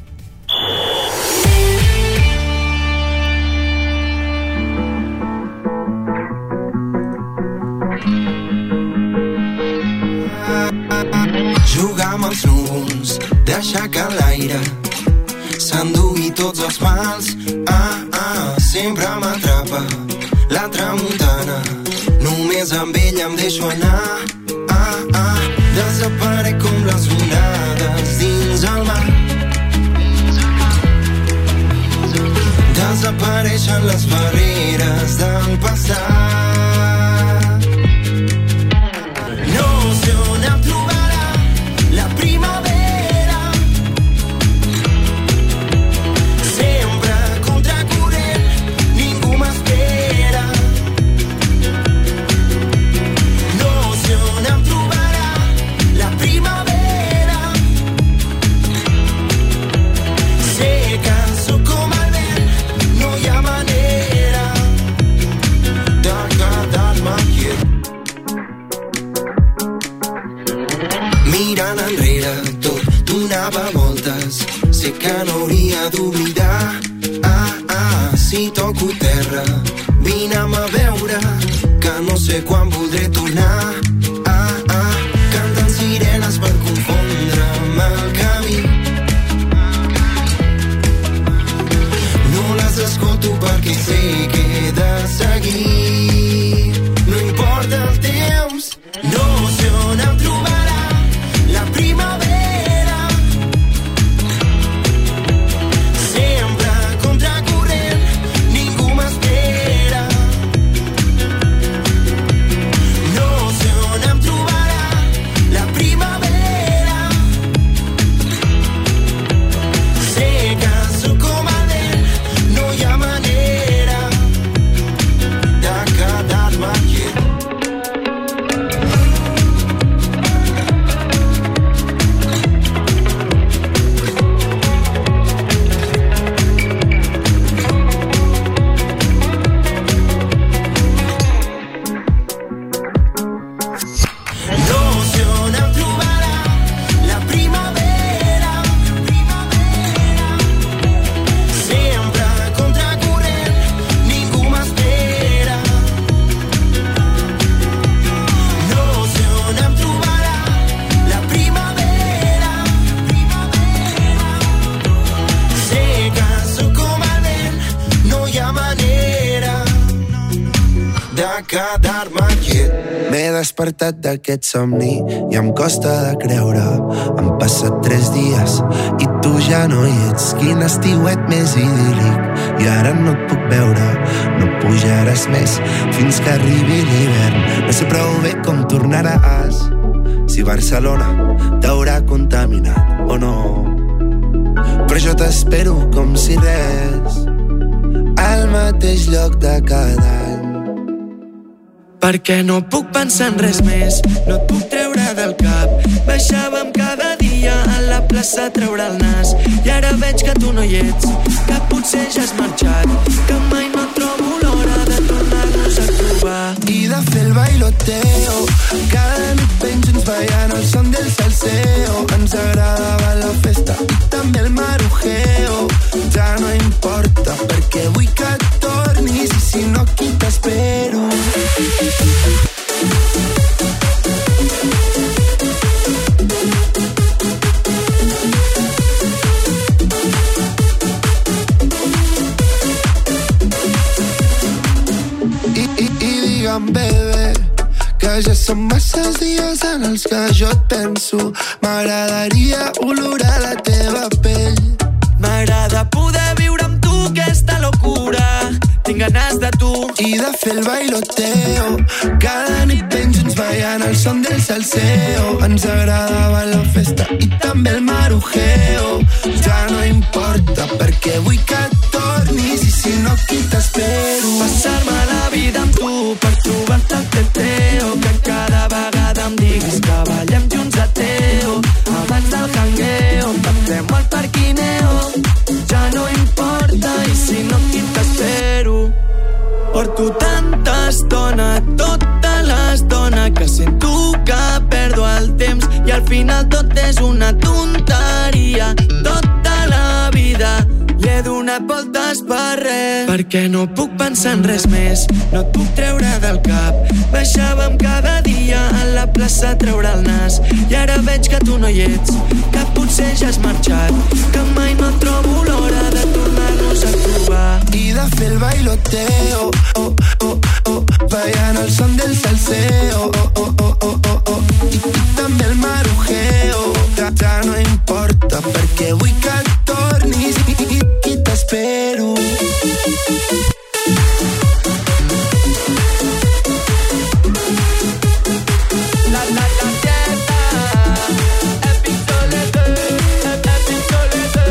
Jugar amb els núvols, deixar que l'aire s'endugui tots els mals. Ah, ah, sempre m'atrapa la tramuntana, només amb ella em deixo anar. Ah, ah, desaparec com les onades dins el mar. Desapareixen les barreres del passat. No sé on em trobarà la primavera, sempre contracorrent, ningú m'espera. No sé on em trobarà la primavera, sé que sóc com el vent, no hi ha manera de quedar-me quiet. Mirant enrere tot donava voltes, sé que no hauria d'oblidar. Ah, ah, si toco terra, vine'm a veure, que no sé quan voldré tornar. Ah, ah, canten sirenes per confondre'm el camí. No les escolto perquè sé que he de seguir. No importa el temps, no sé on em trobarà la primavera, sé quedar-me quiet. M'he despertat d'aquest somni i em costa de creure. Han passat tres dies i tu ja no hi ets. Quin estiuet més idíl·lic i ara no et puc veure. No pujaràs més fins que arribi l'hivern. No sé prou bé com tornaràs, si Barcelona t'haurà contaminat o no. Però jo t'espero com si res, al mateix lloc de cada any. Perquè no puc pensar en res més, no et puc treure del cap. Baixàvem cada dia a la plaça a treure el nas i ara veig que tu no hi ets, que potser ja has marxat, que mai no trobo l'hora de tornar-nos a trobar i de fer el bailoteo. Cada nit ben junts ballant el son del salseo. Ens agradava la festa i també el marujeo. Ja no importa perquè vull que tornis i si no aquí t'espero. I, i, i digue'm, bebè, que ja són masses dies en els que jo et penso. M'agradaria olorar la teva pell. M'agrada poder viure amb tu aquesta locura. Tinc ganes de tu i de fer el bailoteo. Cada nit ben junts ballant el son del salseo. Ens agradava la festa i també el marujeo. Ja no importa perquè vull que tornis i si no aquí t'espero. Passar-me la vida amb tu per trobar-te el teteo. Que cada vegada em diguis que ballem junts a teo. Abans del jangueo t'entrem al parquineo. Ja no importa i si no aquí t'espero. Porto tanta estona, tota l'estona, que sento que perdo el temps i al final tot és una tonteria. Tota la vida li he donat voltes per res, perquè no puc pensar en res més, no et puc treure del cap. Baixàvem cada dia a la plaça a treure el nas i ara veig que tu no hi ets, que potser ja has marxat, que mai no trobo l'hora de tornar-nos a trobar i de fer el bailoteo. Oh, oh, oh, ballant el son del salseo. Oh, oh, oh, oh, oh, oh. I, i també el marujeo. Ja, ja no importa perquè vull que tornis i, i, i t'espero. La, la, la, dieta. Epic Toledo, Epic Toledo.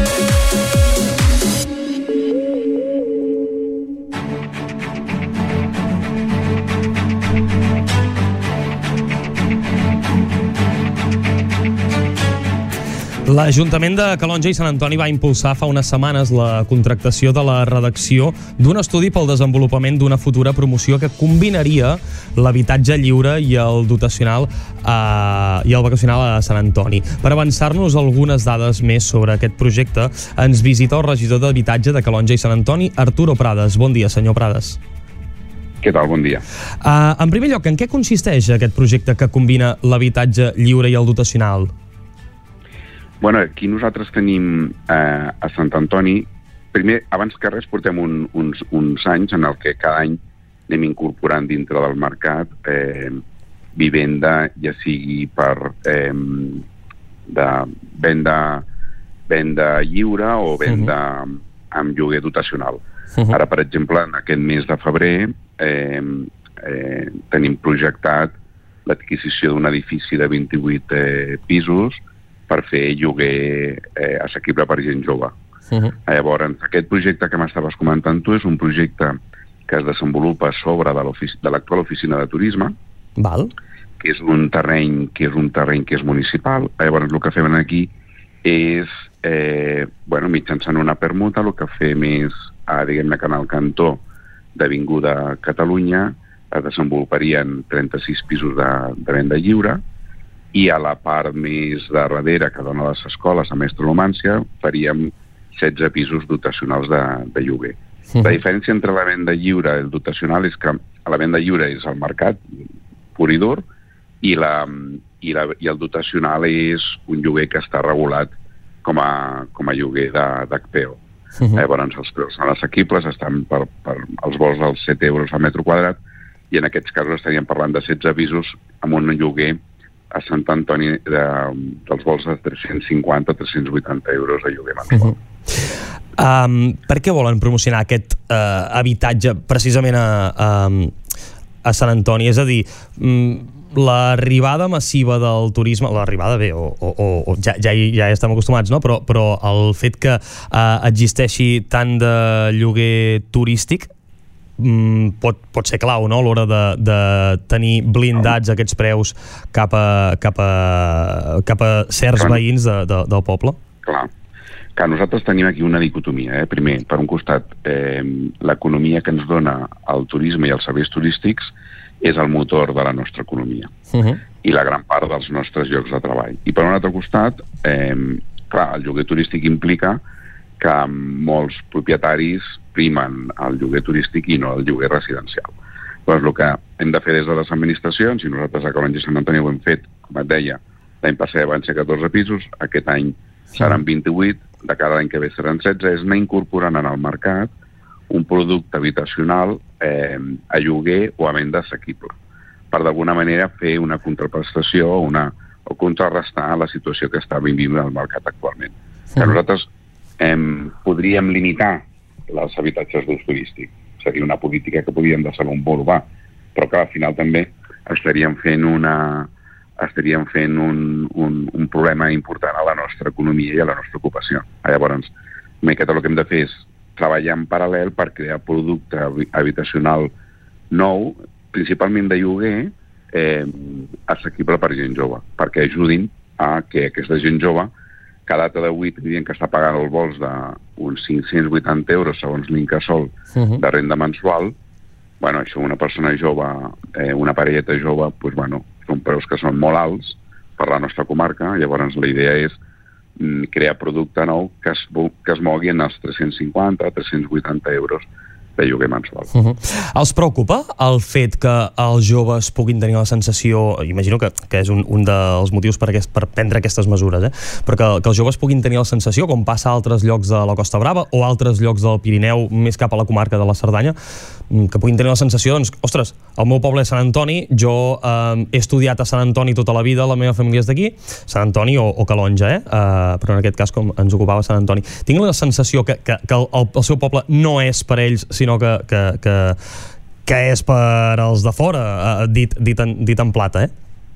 L'Ajuntament de Calonge i Sant Antoni va impulsar fa unes setmanes la contractació de la redacció d'un estudi pel desenvolupament d'una futura promoció que combinaria l'habitatge lliure i el dotacional eh, i el vacacional a Sant Antoni. Per avançar-nos algunes dades més sobre aquest projecte, ens visita el regidor d'Habitatge de Calonge i Sant Antoni, Arturo Prades. Bon dia, senyor Prades. Què tal? Bon dia. Uh, en primer lloc, en què consisteix aquest projecte que combina l'habitatge lliure i el dotacional? Bueno, aquí nosaltres tenim eh, a Sant Antoni, primer, abans que res, portem un, uns, uns anys en el que cada any anem incorporant dintre del mercat eh, vivenda, ja sigui per eh, de venda, venda lliure o venda uh-huh. amb lloguer dotacional. Uh-huh. Ara, per exemple, en aquest mes de febrer eh, eh, tenim projectat l'adquisició d'un edifici de vint-i-vuit eh, pisos per fer lloguer eh, assequible per gent jove. Uh-huh. Llavors, aquest projecte que m'estaves comentant tu és un projecte que es desenvolupa sobre de, de l'actual oficina de turisme, Val. que és un terreny que és un terreny que és municipal. Llavors, el que fem aquí és, eh, bueno, mitjançant una permuta, el que fem és, eh, diguem-ne que en el cantó d'Avinguda Catalunya es desenvoluparien trenta-sis pisos de, de venda lliure, i a la part més de darrere, que dona les escoles a Mestre Numància, faríem setze pisos dotacionals de, de lloguer. Uh-huh. La diferència entre la venda lliure i el dotacional és que la venda lliure és el mercat pur i dur i, la, i, la, i el dotacional és un lloguer que està regulat com a, com a lloguer d'H P O. Uh-huh. Llavors, els preus són assequibles, estan per, per els vols dels set euros al metre quadrat, i en aquests casos estaríem parlant de setze pisos amb un lloguer a Sant Antoni de, dels vols de tres-cents cinquanta a tres-cents vuitanta euros de lloguer mensual. Uh-huh. Um, per què volen promocionar aquest uh, habitatge precisament a, a, a Sant Antoni? És a dir, um, l'arribada massiva del turisme, l'arribada bé, o, o, o ja, ja, ja estem acostumats, no? però, però el fet que uh, existeixi tant de lloguer turístic mm, pot, pot ser clau, no?, a l'hora de, de tenir blindats aquests preus cap a, cap a, cap a certs Clar. veïns de, de, del poble. Clar. Que nosaltres tenim aquí una dicotomia. Eh? Primer, per un costat, eh, l'economia que ens dona el turisme i els serveis turístics és el motor de la nostra economia uh-huh. i la gran part dels nostres llocs de treball. I per un altre costat, eh, clar, el lloguer turístic implica que molts propietaris primen el lloguer turístic i no el lloguer residencial. Doncs el que hem de fer des de les administracions, i nosaltres a Calonge i Sant Antoni ho hem fet, com et deia, l'any passat van ser catorze pisos, aquest any seran vint-i-vuit, de cada any que ve seran setze, és anar incorporant en el mercat un producte habitacional eh, a lloguer o a venda assequible, per d'alguna manera fer una contraprestació o, una, o contrarrestar la situació que està vivint el mercat actualment. Sí. Que nosaltres eh, podríem limitar els habitatges d'ús turístic, seria una política que podríem desenvolupar, però que al final també estaríem fent una... estaríem fent un, un, un problema important a la nostra economia i a la nostra ocupació. Llavors, una miqueta el que hem de fer és treballar en paral·lel per crear producte habitacional nou, principalment de lloguer, eh, assequible per gent jove, perquè ajudin a que aquesta gent jove, que a data d'avui tindrien que estar pagant els vols d'uns cinc-cents vuitanta euros segons l'Incasòl uh-huh. de renda mensual. Bueno, això una persona jove, eh, una parelleta jove, doncs, bueno, són preus que són molt alts per la nostra comarca. Llavors la idea és mm, crear producte nou que es, que es mogui en els tres-cents cinquanta a tres-cents vuitanta euros de lloguer mensual. Uh-huh. Els preocupa el fet que els joves puguin tenir la sensació, imagino que, que és un, un dels motius per, aquest, per prendre aquestes mesures, eh? però que, que els joves puguin tenir la sensació, com passa a altres llocs de la Costa Brava o altres llocs del Pirineu, més cap a la comarca de la Cerdanya, que puguin tenir la sensació, doncs, ostres, el meu poble és Sant Antoni, jo eh, he estudiat a Sant Antoni tota la vida, la meva família és d'aquí, Sant Antoni o, o Calonge, eh? Uh, però en aquest cas com ens ocupava Sant Antoni. Tinc la sensació que, que, que el, el seu poble no és per ells, sinó que, que, que, que és per als de fora, uh, dit, dit, en, dit en plata, eh?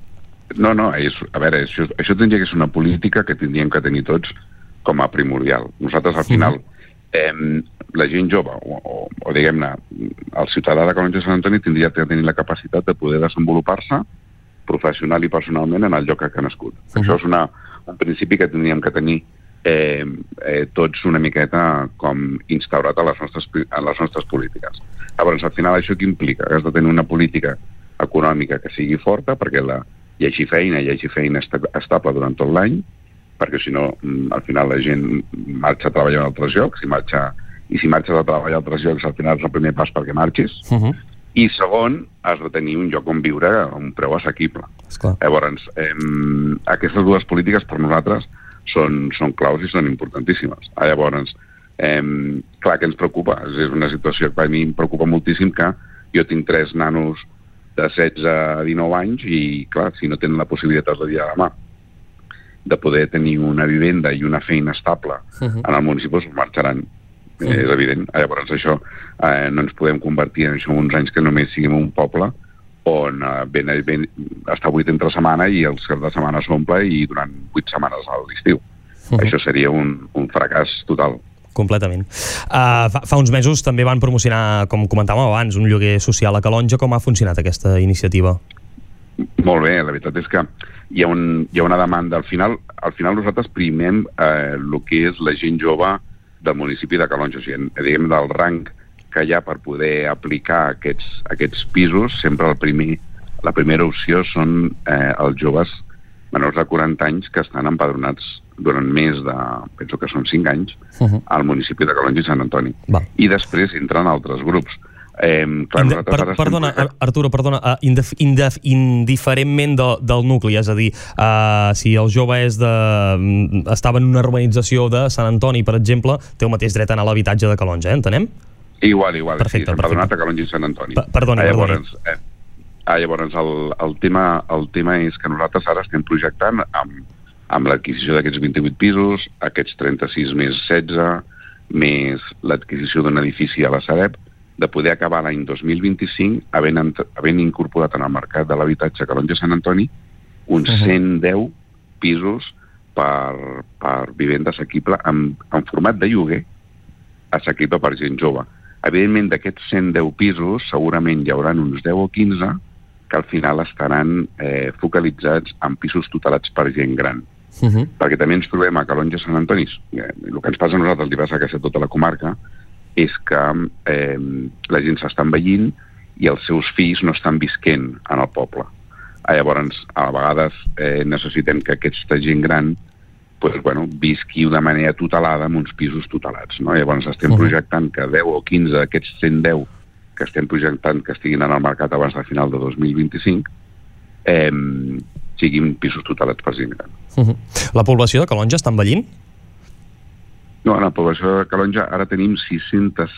No, no, és, a veure, això, això tindria que ser una política que tindríem que tenir tots com a primordial. Nosaltres, al final, eh, la gent jove, o, o, o diguem-ne, el ciutadà de Calonge i Sant Antoni tindria que tenir la capacitat de poder desenvolupar-se professional i personalment en el lloc que ha nascut. Uh-huh. Això és una, un principi que tindríem que tenir eh, eh, tots una miqueta com instaurat a les nostres, a les nostres polítiques. Llavors, al final, això què implica? Que has de tenir una política econòmica que sigui forta perquè la, hi hagi feina, hi hagi feina estable durant tot l'any, perquè si no, al final la gent marxa a treballar en altres llocs, i, marxa, i si marxes a treballar a altres llocs, al final és el primer pas perquè marxis. Uh-huh. I segon, has de tenir un lloc on viure a un preu assequible. Esclar. Llavors, eh, aquestes dues polítiques per nosaltres són, són claus i són importantíssimes. Llavors, eh, clar que ens preocupa, és una situació que a mi em preocupa moltíssim, que jo tinc tres nanos de setze a dinou anys i, clar, si no tenen la possibilitat de dia a demà de poder tenir una vivenda i una feina estable uh-huh. en el municipi, es marxaran. Uh-huh. Eh, és evident. Llavors això eh, no ens podem convertir en això uns anys que només siguem un poble on eh, ben, ben, està vuit entre setmana i els caps de setmana s'omple i durant vuit setmanes a l'estiu. Uh-huh. Això seria un, un fracàs total. Completament. Uh, fa, fa uns mesos també van promocionar, com comentàvem abans, un lloguer social a Calonge. Com ha funcionat aquesta iniciativa? Molt bé, la veritat és que hi ha, un, hi ha una demanda. Al final, al final nosaltres primem eh, el que és la gent jove del municipi de Calonge, o sigui, diguem del rang que hi ha per poder aplicar aquests, aquests pisos, sempre el primer, la primera opció són eh, els joves menors de quaranta anys que estan empadronats durant més de, penso que són cinc anys, uh-huh. al municipi de Calonge i Sant Antoni. Va. I després entren altres grups. Eh, clar, Inde per, perdona, sempre... Arturo, perdona, uh, indif indif indiferentment de, del nucli, és a dir, uh, si el jove és de, estava en una urbanització de Sant Antoni, per exemple, té el mateix dret a anar a l'habitatge de Calonge, eh? Entenem? Igual, igual, perfecte, sí, s'ha empadronat a Calonge i Sant Antoni. Pa perdoni, Llavors, perdoni. Eh, Ah, llavors, el, el, tema, el tema és que nosaltres ara estem projectant amb, amb l'adquisició d'aquests vint-i-vuit pisos, aquests trenta-sis més setze, més l'adquisició d'un edifici a la Sareb, de poder acabar l'any dos mil vint-i-cinc havent, havent incorporat en el mercat de l'habitatge Calonge Sant Antoni uns uh-huh. cent deu pisos per, per vivenda assequible en, en format de lloguer assequible per gent jove. Evidentment, d'aquests cent deu pisos segurament hi haurà uns deu o quinze que al final estaran eh, focalitzats en pisos tutelats per gent gran. Uh-huh. Perquè també ens trobem a Calonge Sant Antoni, eh, el que ens passa a nosaltres, li passa a quasi tota la comarca, és que eh, la gent s'està envellint i els seus fills no estan visquent en el poble. Ah, llavors, a vegades eh, necessitem que aquesta gent gran pues, bueno, visqui de manera tutelada en uns pisos tutelats. No? Llavors estem uh-huh. projectant que deu o quinze d'aquests cent deu que estem projectant que estiguin en el mercat abans del final de dos mil vint-i-cinc eh, siguin pisos tutelats per gent gran. Uh-huh. La població de Calonge està envellint? No, en la població de Calonge ara tenim sis-centes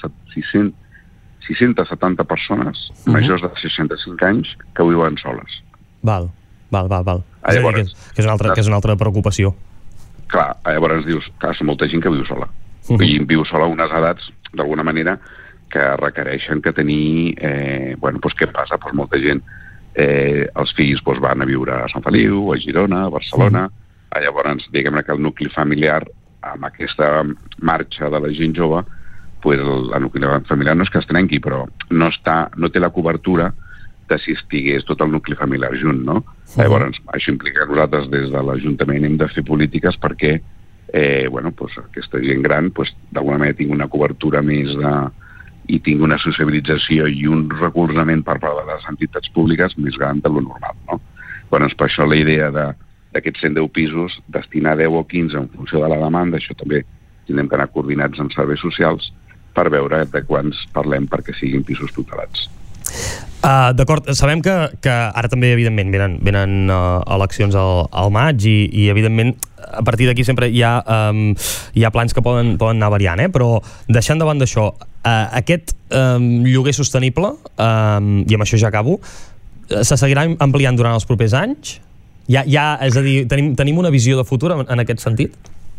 setanta persones uh-huh. majors de seixanta-cinc anys que viuen soles. Val, val, val, val. Ah, llavors, és, que és, una altra, que és una altra preocupació. Clar, llavors dius, clar, és molta gent que viu sola. Uh-huh. I viu sola a unes edats, d'alguna manera, que requereixen que tenir... Eh, bueno, doncs què passa? Doncs molta gent, eh, els fills doncs, van a viure a Sant Feliu, a Girona, a Barcelona. Uh-huh. Llavors, diguem-ne que el nucli familiar amb aquesta marxa de la gent jove, pues, la nucli familiar no és que es trenqui, però no, està, no té la cobertura de si estigués tot el nucli familiar junt, no? Uh-huh. Llavors, això implica que nosaltres des de l'Ajuntament hem de fer polítiques perquè eh, bueno, pues, aquesta gent gran pues, d'alguna manera tingui una cobertura més de, i tingui una sociabilització i un recolzament per part de les entitats públiques més gran de lo normal, no? Llavors, per això la idea de d'aquests cent deu pisos, destinar deu o quinze en funció de la demanda, això també tindrem que anar coordinats amb serveis socials per veure de quants parlem perquè siguin pisos tutelats. Uh, D'acord, sabem que, que ara també, evidentment, venen, venen uh, eleccions al, al maig i, i, evidentment, a partir d'aquí sempre hi ha, um, hi ha plans que poden, poden anar variant, eh? Però deixant davant d'això, uh, aquest um, lloguer sostenible, um, i amb això ja acabo, se seguirà ampliant durant els propers anys? Ja, ja, és a dir, tenim, tenim una visió de futur en, en aquest sentit?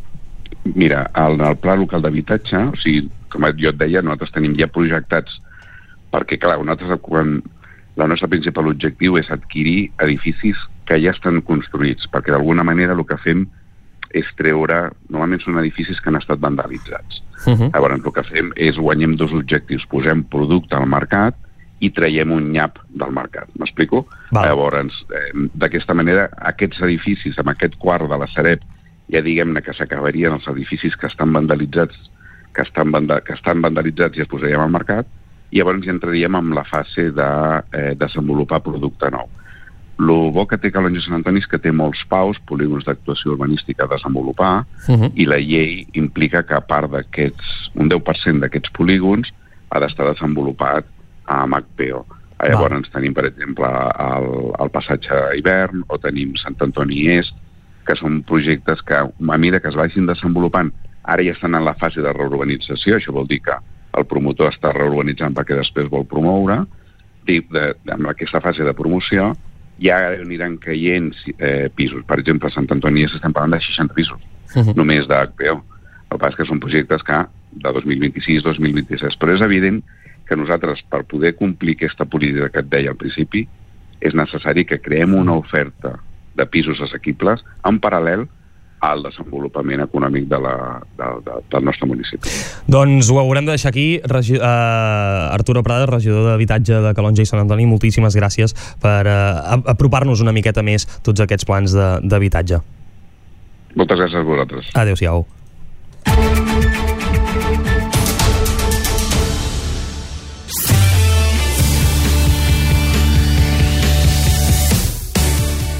Mira, el, el pla local d'habitatge, o sigui, com jo et deia, nosaltres tenim ja projectats, perquè, clar, nosaltres, quan el nostre principal objectiu és adquirir edificis que ja estan construïts, perquè d'alguna manera el que fem és treure, normalment són edificis que han estat vandalitzats. Uh-huh. Llavors, el que fem és guanyem dos objectius, posem producte al mercat i traiem un nyap del mercat. M'explico? Llavors, eh, d'aquesta manera, aquests edificis, amb aquest quart de la Sareb, ja diguem-ne que s'acabarien els edificis que estan vandalitzats, que estan, vanda, que estan vandalitzats i els posaríem al mercat, i llavors ja entraríem en la fase de eh, desenvolupar producte nou. El bo que té Calonge Sant Antoni és que té molts paus, polígons d'actuació urbanística a desenvolupar, uh-huh. i la llei implica que a part d'aquests, un deu per cent d'aquests polígons ha d'estar desenvolupat amb H P O. Llavors ens tenim, per exemple, el, el passatge hivern o tenim Sant Antoni Est, que són projectes que, a mesura que es vagin desenvolupant, ara ja estan en la fase de reurbanització, això vol dir que el promotor està reurbanitzant perquè després vol promoure, i de, de, amb aquesta fase de promoció ja aniran caient eh, pisos. Per exemple, a Sant Antoni Est estem parlant de seixanta pisos, uh-huh. només de H P O. El que passa és que són projectes que de dos mil vint-i-sis a dos mil vint-i-set, però és evident que nosaltres, per poder complir aquesta política que et deia al principi, és necessari que creem una oferta de pisos assequibles en paral·lel al desenvolupament econòmic de la, de, de, del nostre municipi. Doncs ho haurem de deixar aquí. Regi uh, Arturo Prades, regidor d'Habitatge de Calonge i Sant Antoni, moltíssimes gràcies per uh, apropar-nos una miqueta més tots aquests plans d'habitatge. Moltes gràcies a vosaltres. Adéu-siau.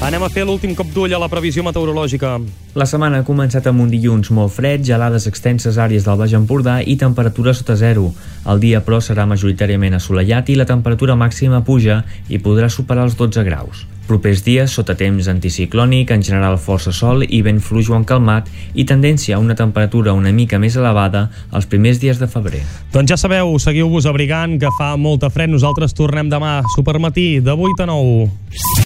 Anem a fer l'últim cop d'ull a la previsió meteorològica. La setmana ha començat amb un dilluns molt fred, gelades extenses àrees del Baix Empordà i temperatura sota zero. El dia, però, serà majoritàriament assolellat i la temperatura màxima puja i podrà superar els dotze graus. Propers dies, sota temps anticiclònic, en general força sol i vent fluix o encalmat i tendència a una temperatura una mica més elevada els primers dies de febrer. Doncs ja sabeu, seguiu-vos abrigant, que fa molta fred. Nosaltres tornem demà, supermatí, de vuit a nou.